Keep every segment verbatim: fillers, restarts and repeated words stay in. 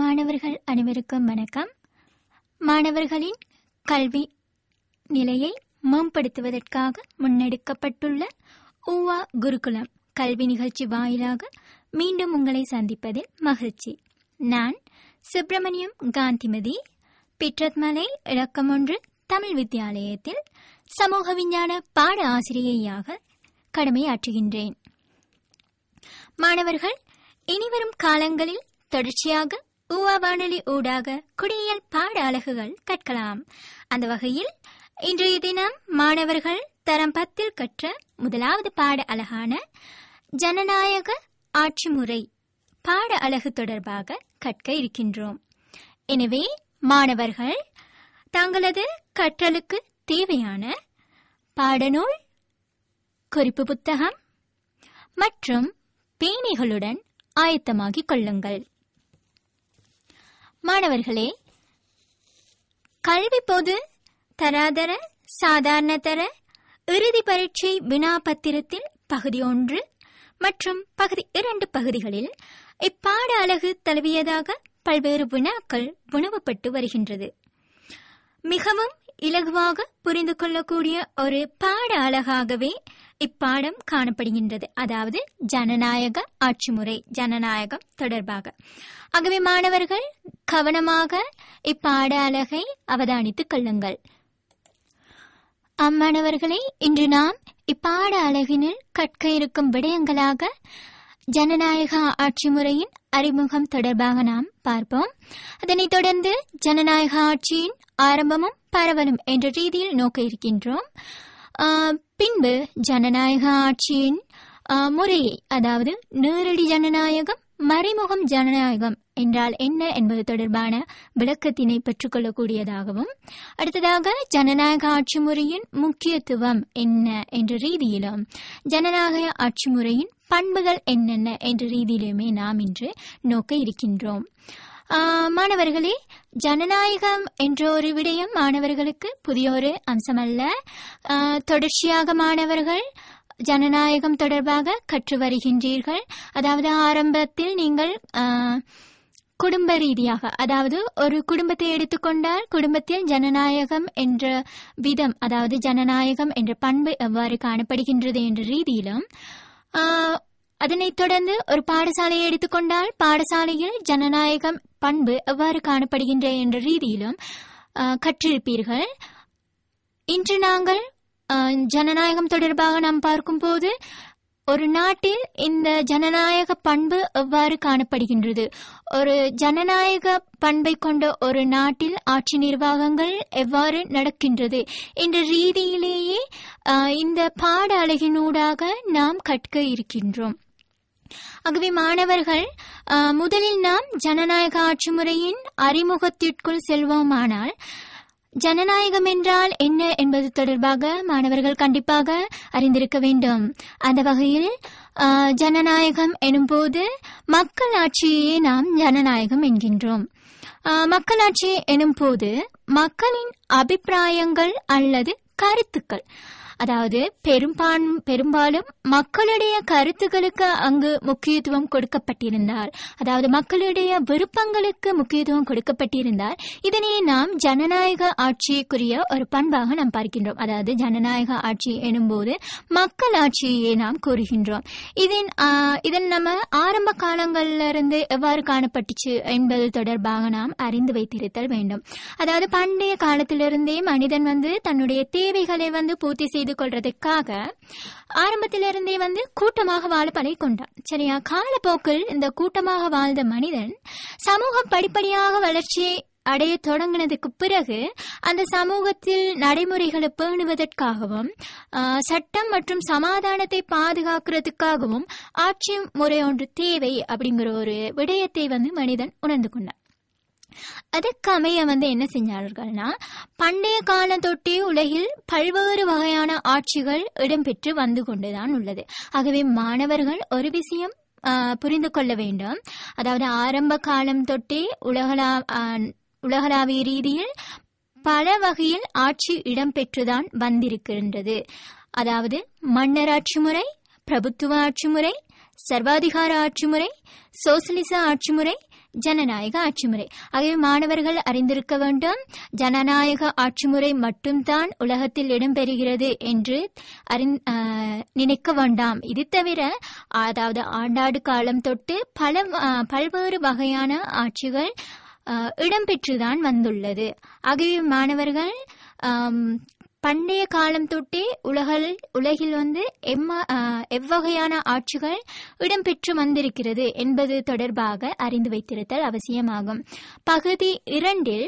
மாணவர்கள் அனைவருக்கும் வணக்கம். மாணவர்களின் கல்வி நிலையை மேம்படுத்துவதற்காக முன்னெடுக்கப்பட்டுள்ள ஊவா குருகுலம் கல்வி நிகழ்ச்சி வாயிலாக மீண்டும் உங்களை சந்திப்பதில் மகிழ்ச்சி. நான் சுப்பிரமணியம் காந்திமதி, பிட்ரத்மலை இலக்கம் ஒன்று தமிழ் வித்தியாலயத்தில் சமூக விஞ்ஞான பாட ஆசிரியையாக கடமையாற்றுகின்றேன். மாணவர்கள், இனிவரும் காலங்களில் தொடர்ச்சியாக ஊவா வானொலி ஊடாக குடியியல் பாட அலகுகள் கற்கலாம். அந்த வகையில் இன்றைய தினம் மாணவர்கள் தரம் பத்தில் கற்ற முதலாவது பாட அலகான ஜனநாயக ஆட்சி முறை பாட அலகு தொடர்பாக கற்க இருக்கின்றோம். எனவே மாணவர்கள் தங்களது கற்றலுக்கு தேவையான பாடநூல், குறிப்பு புத்தகம் மற்றும் பேணிகளுடன் ஆயத்தமாகிக் கொள்ளுங்கள். மாணவர்களே, கல்வி பொது தராதர சாதாரண தர இறுதி பரீட்சை வினா பத்திரத்தில் பகுதி ஒன்று மற்றும் பகுதி இரண்டு பகுதிகளில் இப்பாட அலகு தழுவியதாக பல்வேறு வினாக்கள் வினவப்பட்டு வருகின்றது. மிகவும் இலகுவாக புரிந்து கொள்ளக்கூடிய ஒரு பாட அலகாகவே இப்பாடம் காணப்படுகின்றது. அதாவது ஜனநாயக ஆட்சி முறை, ஜனநாயகம் தொடர்பாக. ஆகவே மாணவர்கள் கவனமாக இப்பாட அலகை அவதானித்துக் கொள்ளுங்கள். அம்மாணவர்களே, இன்று நாம் இப்பாட அலகினில் கற்க இருக்கும் விடயங்களாக ஜனநாயக ஆட்சி முறையின் அறிமுகம் தொடர்பாக நாம் பார்ப்போம். அதனைத் தொடர்ந்து ஜனநாயக ஆட்சியின் ஆரம்பமும் பரவலும் என்ற ரீதியில் நோக்க இருக்கின்றோம். பின்பு ஜனநாயக ஆட்சியின் முறையை, அதாவது நேரடி ஜனநாயகம், மறைமுகம் ஜனநாயகம் என்றால் என்ன என்பது தொடர்பான விளக்கத்தினை பெற்றுக்கொள்ளக்கூடியதாகவும், அடுத்ததாக ஜனநாயக ஆட்சி முறையின் முக்கியத்துவம் என்ன என்ற ரீதியிலும், ஜனநாயக ஆட்சி முறையின் பண்புகள் என்னென்ன என்ற ரீதியிலுமே நாம் இன்று நோக்க இருக்கின்றோம். மாணவர்களே, ஜனநாயகம் என்ற ஒரு விடயம் மாணவர்களுக்கு புதிய ஒரு அம்சமல்ல. தொடர்ச்சியாக மாணவர்கள் ஜனநாயகம் தொடர்பாக கற்று வருகின்றீர்கள். அதாவது ஆரம்பத்தில் நீங்கள் குடும்ப ரீதியாக, அதாவது ஒரு குடும்பத்தை எடுத்துக்கொண்டால் குடும்பத்தில் ஜனநாயகம் என்ற விதம், அதாவது ஜனநாயகம் என்ற பண்பு எவ்வாறு காணப்படுகின்றது என்ற ரீதியிலும், அதனைத் தொடர்ந்து ஒரு பாடசாலையை எடுத்துக்கொண்டால் பாடசாலையில் ஜனநாயகம் பண்பு எவ்வாறு காணப்படுகின்ற என்ற ரீதியிலும் கற்றிருப்பீர்கள். இன்று நாங்கள் ஜனநாயகம் தொடர்பாக நாம் பார்க்கும் போது ஒரு நாட்டில் இந்த ஜனநாயக பண்பு எவ்வாறு காணப்படுகின்றது, ஒரு ஜனநாயக பண்பை கொண்ட ஒரு நாட்டில் ஆட்சி நிர்வாகங்கள் எவ்வாறு நடக்கின்றது என்ற ரீதியிலேயே இந்த பாட அலகினூடாக நாம் கற்க இருக்கின்றோம். ஆகவே மாணவர்கள், முதலில் நாம் ஜனநாயக ஆட்சி முறையின் அறிமுகத்திற்குள் செல்வோமானால், ஜனநாயகம் என்றால் என்ன என்பது தொடர்பாக மாணவர்கள் கண்டிப்பாக அறிந்திருக்க வேண்டும். அந்த வகையில் ஜனநாயகம் எனும் போது மக்கள் ஆட்சியே நாம் ஜனநாயகம் என்கின்றோம். மக்களாட்சி எனும் போது மக்களின் அபிப்பிராயங்கள் அல்லது கருத்துக்கள், அதாவது பெரும்பான் பெரும்பாலும் மக்களுடைய கருத்துக்களுக்கு அங்கு முக்கியத்துவம் கொடுக்கப்பட்டிருந்தால், அதாவது மக்களுடைய விருப்பங்களுக்கு முக்கியத்துவம் கொடுக்கப்பட்டிருந்தால், இதனை நாம் ஜனநாயக ஆட்சிக்குரிய ஒரு பண்பாக நாம் பார்க்கின்றோம். அதாவது ஜனநாயக ஆட்சி எனும்போது மக்கள் ஆட்சியை நாம் கூறுகின்றோம். இதன் இதன் நம்ம ஆரம்ப காலங்களிலிருந்து எவ்வாறு காணப்பட்டுச்சு என்பது தொடர்பாக நாம் அறிந்து வைத்திருத்தல் வேண்டும். அதாவது பண்டைய காலத்திலிருந்தே மனிதன் வந்து தன்னுடைய தேவைகளை வந்து பூர்த்தி செய்து கொள்றதுக்காக ஆரம்பத்திலிருந்தே வந்து கூட்டமாக வாழ பழகி கொண்டான். சரியா? காலப்போக்கில் இந்த கூட்டமாக வாழ்ந்த மனிதன் சமூகம் படிப்படியாக வளர்ச்சியை அடைய தொடங்கினதுக்கு பிறகு அந்த சமூகத்தில் நடைமுறைகளை பேணுவதற்காகவும் சட்டம் மற்றும் சமாதானத்தை பாதுகாக்கிறதுக்காகவும் ஆட்சி முறை ஒன்று தேவை அப்படிங்கிற ஒரு விடயத்தை வந்து மனிதன் உணர்ந்து கொண்டான். அதற்கு அமைய வந்து என்ன செஞ்சார்கள்னா, பண்டைய காலம் தொட்டே உலகில் பல்வேறு வகையான ஆட்சிகள் இடம்பெற்று வந்து கொண்டுதான் உள்ளது. ஆகவே மாணவர்கள் ஒரு விஷயம் புரிந்து கொள்ள வேண்டும். அதாவது ஆரம்ப காலம் தொட்டே உலகளா உலகளாவிய ரீதியில் பல வகையில் ஆட்சி இடம்பெற்றுதான் வந்திருக்கின்றது. அதாவது மன்னராட்சி முறை, பிரபுத்துவ ஆட்சி முறை, சர்வாதிகார ஆட்சி முறை, சோசலிச ஆட்சி முறை, ஜனநாயக ஆட்சி முறை. ஆகவே மாணவர்கள் அறிந்திருக்க வேண்டும், ஜனநாயக ஆட்சி முறை மட்டும்தான் உலகத்தில் இடம்பெறுகிறது என்று நினைக்க வேண்டாம். இது தவிர அதாவது ஆண்டாண்டு காலம் தொட்டு பல பல்வேறு வகையான ஆட்சிகள் இடம்பெற்றுதான் வந்துள்ளது. ஆகவே மாணவர்கள் பண்டைய காலம் தொட்டே உலகில் உலகில் வந்து எம்ம எவ்வகையான ஆட்சிகள் இடம்பெற்று வந்திருக்கிறது என்பது தொடர்பாக அறிந்து வைத்திருத்தல் அவசியமாகும். பகுதி இரண்டில்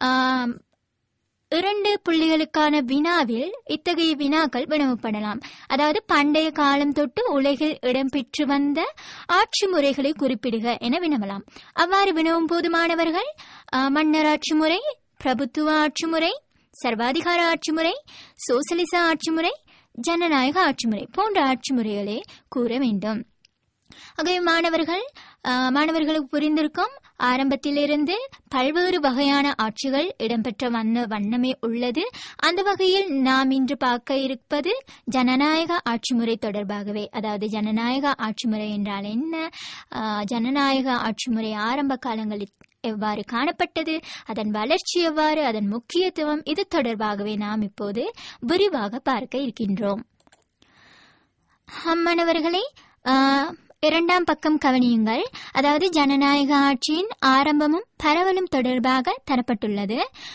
இரண்டு புள்ளிகளுக்கான வினாவில் இத்தகைய வினாக்கள் வினவப்படலாம். அதாவது பண்டைய காலம் தொட்டு உலகில் இடம்பெற்று வந்த ஆட்சி முறைகளை குறிப்பிடுக என வினவலாம். அவ்வாறு வினவும் போது மாணவர்கள் மன்னராட்சி முறை, பிரபுத்துவ ஆட்சி முறை, சர்வாதிகார ஆட்சி முறை, சோசலிச ஆட்சி முறை, ஜனநாயக ஆட்சி முறை போன்ற ஆட்சி முறைகளை கூற வேண்டும். ஆகவே மாணவர்கள் மாணவர்களுக்கு புரிந்திருக்கும், ஆரம்பத்திலிருந்து பல்வேறு வகையான ஆட்சிகள் இடம்பெற்ற வண்ண வண்ணமே உள்ளது. அந்த வகையில் நாம் இன்று பார்க்க இருப்பது ஜனநாயக ஆட்சி முறை தொடர்பாகவே. அதாவது ஜனநாயக ஆட்சி முறை என்றால் என்ன, ஜனநாயக ஆட்சி முறை ஆரம்ப காலங்களில் எவ்வாறு காணப்பட்டது, அதன் வளர்ச்சி எவ்வாறு, அதன் முக்கியத்துவம், இது தொடர்பாகவே நாம் இப்போது விரிவாக பார்க்க இருக்கின்றோம். மாணவர்களே, இரண்டாம் பக்கம் கவனியுங்கள். அதாவது ஜனநாயக ஆட்சியின் ஆரம்பமும் பரவலும் தொடர்பாக தரப்பட்டுள்ளது.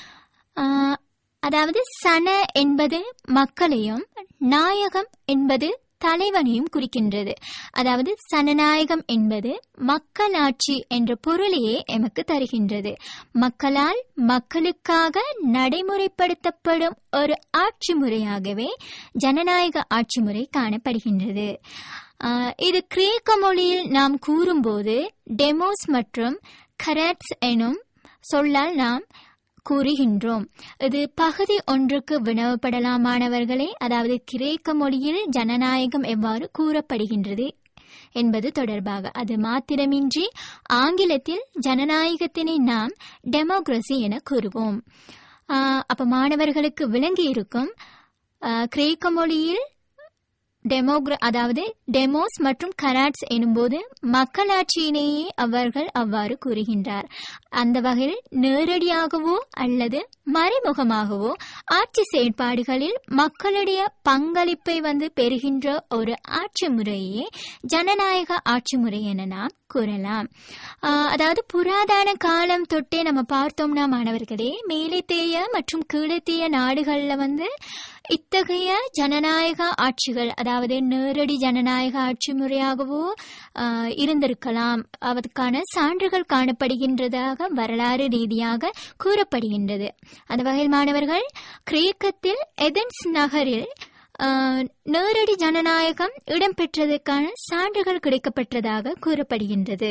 அதாவது சன என்பது மக்களையும் நாயகம் என்பது தலைவனையும் குறிக்கின்றது. அதாவது சனநாயகம் என்பது மக்களாட்சி என்ற பொருளையே எமக்கு தருகின்றது. மக்களால் மக்களுக்காக நடைமுறைப்படுத்தப்படும் ஒரு ஆட்சி முறையாகவே ஜனநாயக ஆட்சி முறை காணப்படுகின்றது. இது கிரேக்க மொழியில் நாம் கூறும்போது டெமோஸ் மற்றும் கராட்ஸ் எனும் சொல்லால் நாம் கூறுகின்றோம். இது பகுதி ஒன்றுக்கு வினவப்படலாம் மாணவர்களே. அதாவது கிரேக்க மொழியில் ஜனநாயகம் எவ்வாறு கூறப்படுகின்றது என்பது தொடர்பாக. அது மாத்திரமின்றி ஆங்கிலத்தில் ஜனநாயகத்தினை நாம் டெமோக்ரசி என கூறுவோம். அப்ப மாணவர்களுக்கு விளங்கி இருக்கும், கிரேக்க மொழியில் டெமோக்ர அதாவது டெமோஸ் மற்றும் கராட்ஸ் எனும்போது மக்களாட்சியினையே அவர்கள் அவ்வாறு கூறுகின்றார். அந்த வகையில் நேரடியாகவோ அல்லது மறைமுகமாகவோ ஆட்சி செயற்பாடுகளில் மக்களுடைய பங்களிப்பை வந்து பெறுகின்ற ஒரு ஆட்சி முறையே ஜனநாயக ஆட்சி முறை என நாம் கூறலாம். அதாவது புராதன காலம் தொட்டே நம்ம பார்த்தோம்னா மாணவர்களே, மேலைத்தேய மற்றும் கீழத்தேய நாடுகள்ல வந்து இத்தகைய ஜனநாயக ஆட்சிகள், அதாவது நேரடி ஜனநாயக ஆட்சி முறையாகவோ இருந்திருக்கலாம். அதற்கான சான்றுகள் காணப்படுகின்றதாக வரலாறு ரீதியாக கூறப்படுகின்றது. அந்த வகையில் மாணவர்கள் கிரேக்கத்தில் ஏதென்ஸ் நகரில் நேரடி ஜனநாயகம் இடம்பெற்றதற்கான சான்றுகள் கிடைக்கப்பட்டதாக கூறப்படுகின்றது.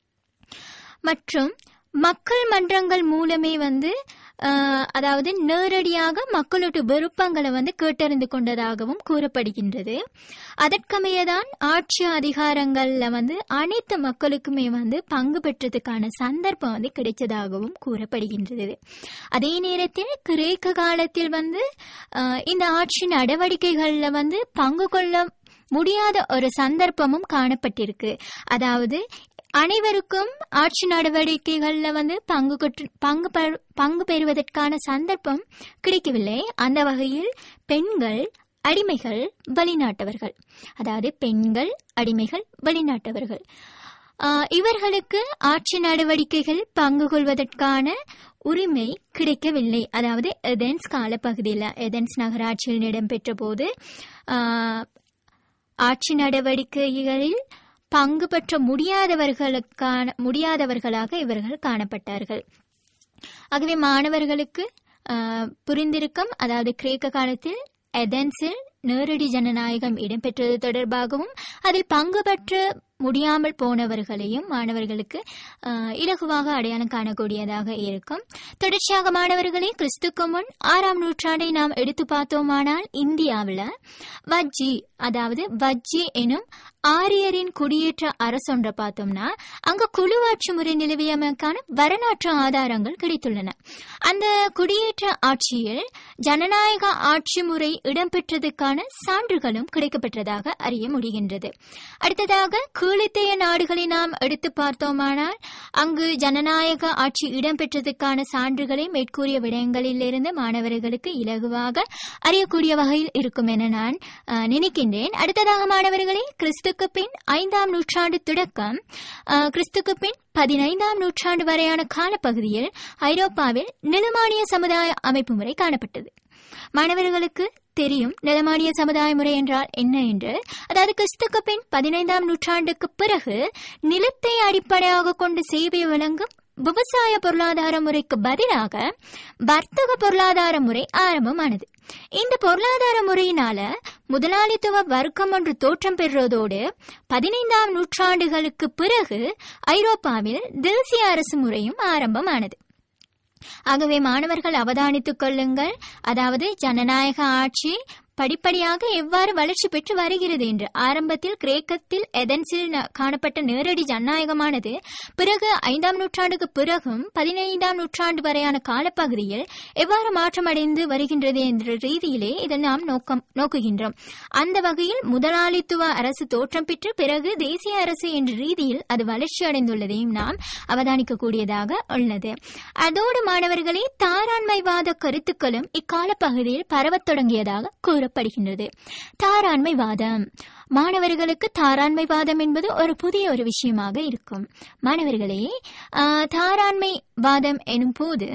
மற்றும் மக்கள் மன்றங்கள் மூலமே வந்து அதாவது நேரடியாக மக்களோட விருப்பங்களை வந்து கேட்டறிந்து கொண்டதாகவும் கூறப்படுகின்றது. அதற்கமையதான் ஆட்சி அதிகாரங்கள்ல வந்து அனைத்து மக்களுக்குமே வந்து பங்கு பெற்றதுக்கான சந்தர்ப்பம் வந்து கிடைச்சதாகவும் கூறப்படுகின்றது. அதே நேரத்தில் கிரேக்க காலத்தில் வந்து இந்த ஆட்சி நடவடிக்கைகள்ல வந்து பங்கு கொள்ள முடியாத ஒரு சந்தர்ப்பமும் காணப்பட்டிருக்கு. அதாவது அனைவருக்கும் ஆட்சி நடவடிக்கைகள்ல வந்து பங்கு பங்கு பங்கு பெறுவதற்கான சந்தர்ப்பம் கிடைக்கவில்லை. அந்த வகையில் பெண்கள், அடிமைகள், வெளிநாட்டவர்கள், அதாவது பெண்கள், அடிமைகள், வெளிநாட்டவர்கள் இவர்களுக்கு ஆட்சி நடவடிக்கைகள் பங்கு கொள்வதற்கான உரிமை கிடைக்கவில்லை. அதாவது ஏதென்ஸ் காலப்பகுதியில் ஏதென்ஸ் நகராட்சியில் இடம்பெற்ற போது ஆட்சி நடவடிக்கைகளில் பங்கு பெற்ற முடியாதவர்களுக்கான முடியாதவர்களாக இவர்கள் காணப்பட்டார்கள். ஆகவே மாணவர்களுக்கு புரிந்திருக்கும், அதாவது கிரேக்க காலத்தில் ஏதென்ஸில் நேரடி ஜனநாயகம் இடம்பெற்றது தொடர்பாகவும் அதில் பங்கு பெற்ற முடியாமல் போனவர்களையும் மாணவர்களுக்கு இலகுவாக அடையாளம் காணக்கூடியதாக இருக்கும். தொடர்ச்சியாக மாணவர்களே, கிறிஸ்துக்கு முன் ஆறாம் நூற்றாண்டை நாம் எடுத்து பார்த்தோமானால் இந்தியாவில் வஜ்ஜி, அதாவது வஜ்ஜி எனும் ஆரியரின் குடியேற்ற அரசொன்றை பார்த்தோம்னா அங்க குழுவாட்சி முறை நிலவியமைக்கான வரலாற்று ஆதாரங்கள் கிடைத்துள்ளன. அந்த குடியேற்ற ஆட்சியில் ஜனநாயக ஆட்சி முறை இடம்பெற்றதுக்கான சான்றுகளும் கிடைக்கப்பெற்றதாக அறிய முடிகின்றது. அடுத்ததாக கீழத்தைய நாடுகளை நாம் எடுத்து பார்த்தோமானால் அங்கு ஜனநாயக ஆட்சி இடம்பெற்றதுக்கான சான்றுகளை மேற்கூறிய விடயங்களிலிருந்து மாணவர்களுக்கு இலகுவாக அறியக்கூடிய வகையில் இருக்கும் என நான் நினைக்கின்றேன். அடுத்ததாக மாணவர்களே, கிறிஸ்துக்கு பின் ஐந்தாம் நூற்றாண்டு தொடக்கம் கிறிஸ்துக்கு பின் பதினைந்தாம் நூற்றாண்டு வரையான காலப்பகுதியில் ஐரோப்பாவில் நிலமானிய சமுதாய அமைப்பு முறை காணப்பட்டது. மாணவர்களுக்கு தெரியும் நிலமானிய சமுதாய முறை என்றால் என்ன என்று. அதாவது கிறிஸ்துக்கு பின் பதினைந்தாம் நூற்றாண்டுக்கு பிறகு நிலத்தை அடிப்படையாக கொண்டு சேவை வழங்கும் விவசாய பொருளாதார முறைக்கு பதிலாக வர்த்தக பொருளாதார முறை ஆரம்பமானது. இந்த பொருளாதார முறையினால முதலாளித்துவ வர்க்கம் ஒன்று தோற்றம் பெறுவதோடு பதினைந்தாம் நூற்றாண்டுகளுக்கு பிறகு ஐரோப்பாவில் தேசிய அரசு முறையும் ஆரம்பமானது. ஆகவே மாணவர்கள் அவதானித்துக் கொள்ளுங்கள். அதாவது ஜனநாயக ஆட்சி படிப்படியாக எவ்வாறு வளர்ச்சி பெற்று வருகிறது என்று. ஆரம்பத்தில் கிரேக்கத்தில் எதென்ஸில் காணப்பட்ட நேரடி ஜனநாயகமானது பிறகு ஐந்தாம் நூற்றாண்டுக்கு பிறகும் பதினைந்தாம் நூற்றாண்டு வரையான காலப்பகுதியில் எவ்வாறு மாற்றமடைந்து வருகின்றது என்ற ரீதியிலே இதை நாம் நோக்கம் நோக்குகின்றோம். அந்த வகையில் முதலாளித்துவ அரசு தோற்றம் பெற்று பிறகு தேசிய அரசு என்ற ரீதியில் அது வளர்ச்சி அடைந்துள்ளதையும் நாம் அவதானிக்கக்கூடியதாக உள்ளது. அதோடு மாணவர்களே, தாராண்மைவாத கருத்துக்களும் இக்கால பகுதியில் பரவத் தொடங்கியதாக கூற படுகின்றது. தாராண்மைவாதம் மாணவர்களுக்கு தாராண்மைவாதம் என்பது ஒரு புதிய ஒரு விஷயமாக இருக்கும். மாணவர்களே, தாராண்மைவாதம் எனும் போது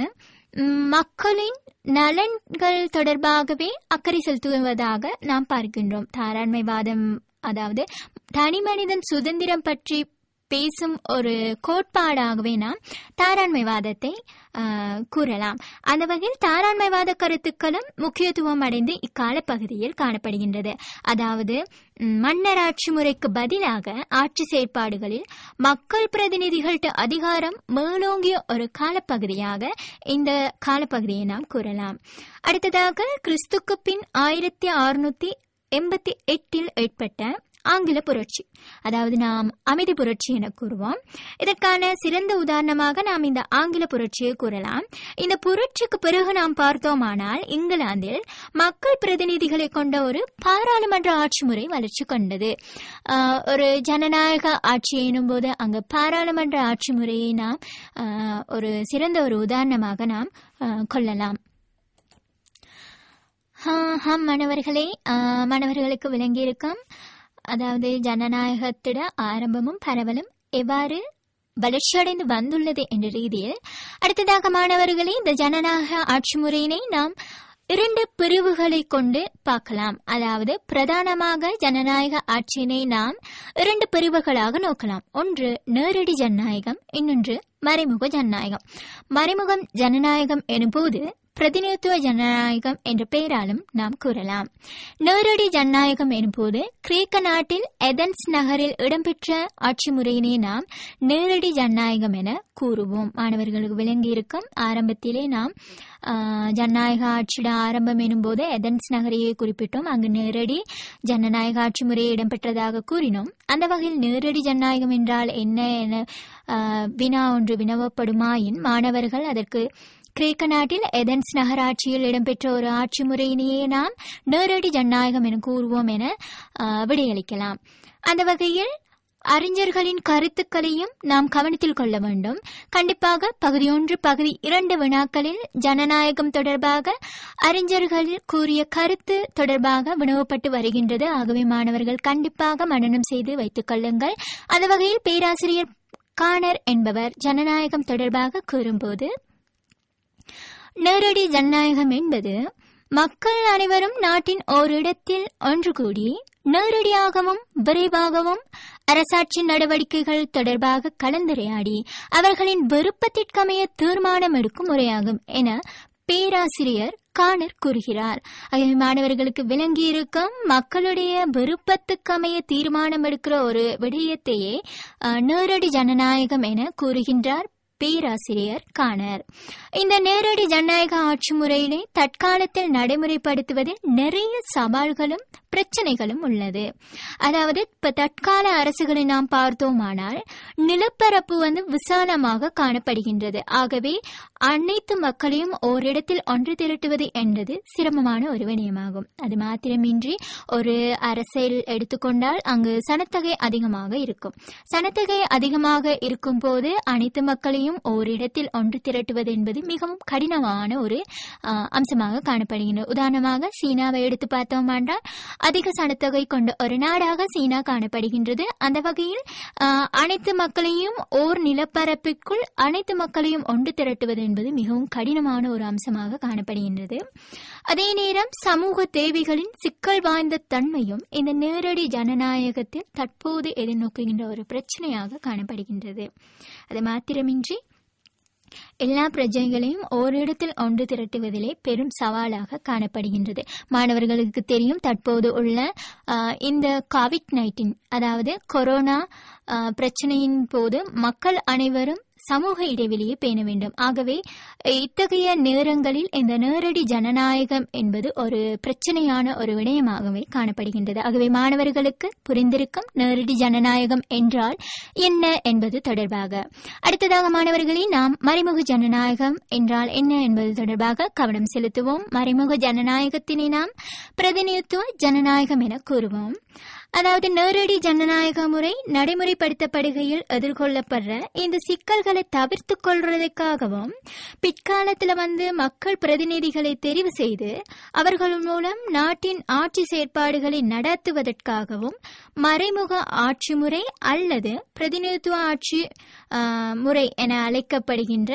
மக்களின் நலன்கள் தொடர்பாகவே அக்கறை செலுத்துவதாக நாம் பார்க்கின்றோம். தாராண்மைவாதம் அதாவது தனி மனிதன் சுதந்திரம் பற்றி பேசும் ஒரு கோட்பாடாகவே நாம் தாராண்மைவாதத்தை கூறலாம். அந்த வகையில் தாராண்மைவாத கருத்துக்களும் முக்கியத்துவம் அடைந்து இக்கால பகுதியில் காணப்படுகின்றது. அதாவது மன்னராட்சி முறைக்கு பதிலாக ஆட்சி செயற்பாடுகளில் மக்கள் பிரதிநிதிகளது அதிகாரம் மேலோங்கிய ஒரு காலப்பகுதியாக இந்த காலப்பகுதியை நாம் கூறலாம். அடுத்ததாக கிறிஸ்துக்கு பின் ஆயிரத்தி அறுநூத்தி எண்பத்தி எட்டில் ஏற்பட்ட ஆங்கில புரட்சி, அதாவது நாம் அமைதி புரட்சி என கூறுவோம். இதற்கான சிறந்த உதாரணமாக நாம் இந்த ஆங்கில புரட்சியை கூறலாம். இந்த புரட்சிக்கு பிறகு நாம் பார்த்தோமானால் இங்கிலாந்தில் மக்கள் பிரதிநிதிகளை கொண்ட ஒரு பாராளுமன்ற ஆட்சி முறை வளர்ச்சி கொண்டது. ஒரு ஜனநாயக ஆட்சி எனும் போது அங்கு பாராளுமன்ற ஆட்சி முறையை நாம் ஒரு சிறந்த ஒரு உதாரணமாக நாம் கொள்ளலாம். மாணவர்களே, மாணவர்களுக்கு விளங்கியிருக்கும் அதாவது ஜனநாயகத்திட ஆரம்பமும் பரவலும் எவ்வாறு வளர்ச்சியடைந்து வந்துள்ளது என்ற ரீதியில். அடுத்ததாக மாணவர்களே, இந்த ஜனநாயக ஆட்சி முறையினை நாம் இரண்டு பிரிவுகளை கொண்டு பார்க்கலாம். அதாவது பிரதானமாக ஜனநாயக ஆட்சியினை நாம் இரண்டு பிரிவுகளாக நோக்கலாம். ஒன்று நேரடி ஜனநாயகம், இன்னொன்று மறைமுக ஜனநாயகம். மறைமுகம் ஜனநாயகம் எனும் போது பிரதிநிதித்துவ ஜனநாயகம் என்ற பெயராலும் நாம் கூறலாம். நேரடி ஜனநாயகம் எனும்போது கிரேக்க நாட்டில் எதென்ஸ் நகரில் இடம்பெற்ற ஆட்சி முறையினை நாம் நேரடி ஜனநாயகம் என கூறுவோம். மாணவர்களுக்கு விளங்கி இருக்கும். ஆரம்பத்திலே நாம் ஜனநாயக ஆட்சியோட ஆரம்பம் எனும் போது எதென்ஸ் நகரையே குறிப்பிட்டோம். அங்கு நேரடி ஜனநாயக ஆட்சி முறையை இடம்பெற்றதாக கூறினோம். அந்த வகையில் நேரடி ஜனநாயகம் என்றால் என்ன என வினா ஒன்று வினவப்படுமாயின் மாணவர்கள் அதற்கு கிரேக்க நாட்டில் எதென்ஸ் நகராட்சியில் இடம்பெற்ற ஒரு ஆட்சி முறையினையே நாம் நேரடி ஜனநாயகம் என கூறுவோம் என விடையளிக்கலாம். அந்த வகையில் அறிஞர்களின் கருத்துக்களையும் நாம் கவனத்தில் கொள்ள வேண்டும். கண்டிப்பாக பகுதி ஒன்று பகுதி இரண்டு வினாக்களில் ஜனநாயகம் தொடர்பாக அறிஞர்கள் கூறிய கருத்து தொடர்பாக வினவப்பட்டு வருகின்றது. ஆகவே மாணவர்கள் கண்டிப்பாக மனனம் செய்து வைத்துக் கொள்ளுங்கள். அந்த வகையில் பேராசிரியர் கானர் என்பவர் ஜனநாயகம் தொடர்பாக கூறும்போது, நேரடி ஜனநாயகம் என்பது மக்கள் அனைவரும் நாட்டின் ஓரிடத்தில் ஒன்று கூடி நேரடியாகவும் விரைவாகவும் அரசாட்சி நடவடிக்கைகள் தொடர்பாக கலந்துரையாடி அவர்களின் விருப்பத்திற்கமைய தீர்மானம் எடுக்கும் முறையாகும் என பேராசிரியர் கானர் கூறுகிறார். மாணவர்களுக்கு விளங்கியிருக்கும் மக்களுடைய விருப்பத்துக்கமைய தீர்மானம் எடுக்கிற ஒரு விடயத்தையே நேரடி ஜனநாயகம் என கூறுகின்றார் பேராசிரியர் கானர். இந்த நேரடி ஜனநாயக ஆட்சி முறையினை தற்காலத்தில் நடைமுறைப்படுத்துவதில் நிறைய சவால்களும் பிரச்சனைகளும் உள்ளது. அதாவது இப்ப தற்கால அரசுகளை நாம் பார்த்தோமானால் நிலப்பரப்பு வந்து விசாலமாக காணப்படுகின்றது. ஆகவே அனைத்து மக்களையும் ஓரிடத்தில் ஒன்று திரட்டுவது என்பது சிரமமான ஒரு விடயமாகும். அது மாத்திரமின்றி ஒரு அரசியல் எடுத்துக்கொண்டால் அங்கு சனத்தொகை அதிகமாக இருக்கும். சனத்தொகை அதிகமாக இருக்கும் போது அனைத்து மக்களையும் ஓரிடத்தில் ஒன்று திரட்டுவது என்பது மிகவும் கடினமான ஒரு அம்சமாக காணப்படுகின்றது. உதாரணமாக சீனாவை எடுத்து பார்த்தோம் என்றால் அதிக சனத்தொகை கொண்ட ஒரு நாடாக சீனா காணப்படுகின்றது. அந்த வகையில் அனைத்து மக்களையும் ஓர் நிலப்பரப்பிற்குள் அனைத்து மக்களையும் ஒன்று திரட்டுவது என்பது மிகவும் கடினமான ஒரு அம்சமாக காணப்படுகின்றது. அதே நேரம் சமூக தேவைகளின் சிக்கல் வாய்ந்த தன்மையும் இந்த நேரடி ஜனநாயகத்தில் தற்போது எதிர்நோக்குகின்ற ஒரு பிரச்சனையாக காணப்படுகின்றது. அது மாத்திரமின்றி எல்லா பிரஜைகளையும் ஓரிடத்தில் ஒன்று திரட்டுவதிலே பெரும் சவாலாக காணப்படுகின்றது. மாணவர்களுக்கு தெரியும், தற்போது உள்ள இந்த கோவிட் நைன்டீன் அதாவது கொரோனா பிரச்சனையின் போது மக்கள் அனைவரும் சமூக இடைவெளியை பேண வேண்டும். ஆகவே இத்தகைய நேரங்களில் இந்த நேரடி ஜனநாயகம் என்பது ஒரு பிரச்சனையான ஒரு விடயமாகவே காணப்படுகின்றது. ஆகவே மாணவர்களுக்கு புரிந்திருக்கும் நேரடி ஜனநாயகம் என்றால் என்ன என்பது தொடர்பாக. அடுத்ததாக மாணவர்களே, நாம் மறைமுக ஜனநாயகம் என்றால் என்ன என்பது தொடர்பாக கவனம் செலுத்துவோம். மறைமுக ஜனநாயகத்தினை நாம் பிரதிநிதித்துவ ஜனநாயகம் என கூறுவோம். அதாவது நேரடி ஜனநாயக முறை நடைமுறைப்படுத்தப்படுகையில் எதிர்கொள்ளப்படுற இந்த சிக்கல்களை தவிர்த்து கொள்வதற்காகவும் பிற்காலத்தில் வந்து மக்கள் பிரதிநிதிகளை தெரிவு செய்து அவர்கள் மூலம் நாட்டின் ஆட்சி செயற்பாடுகளை நடத்துவதற்காகவும் மறைமுக ஆட்சி முறை அல்லது பிரதிநிதித்துவ ஆட்சி முறை என அழைக்கப்படுகின்ற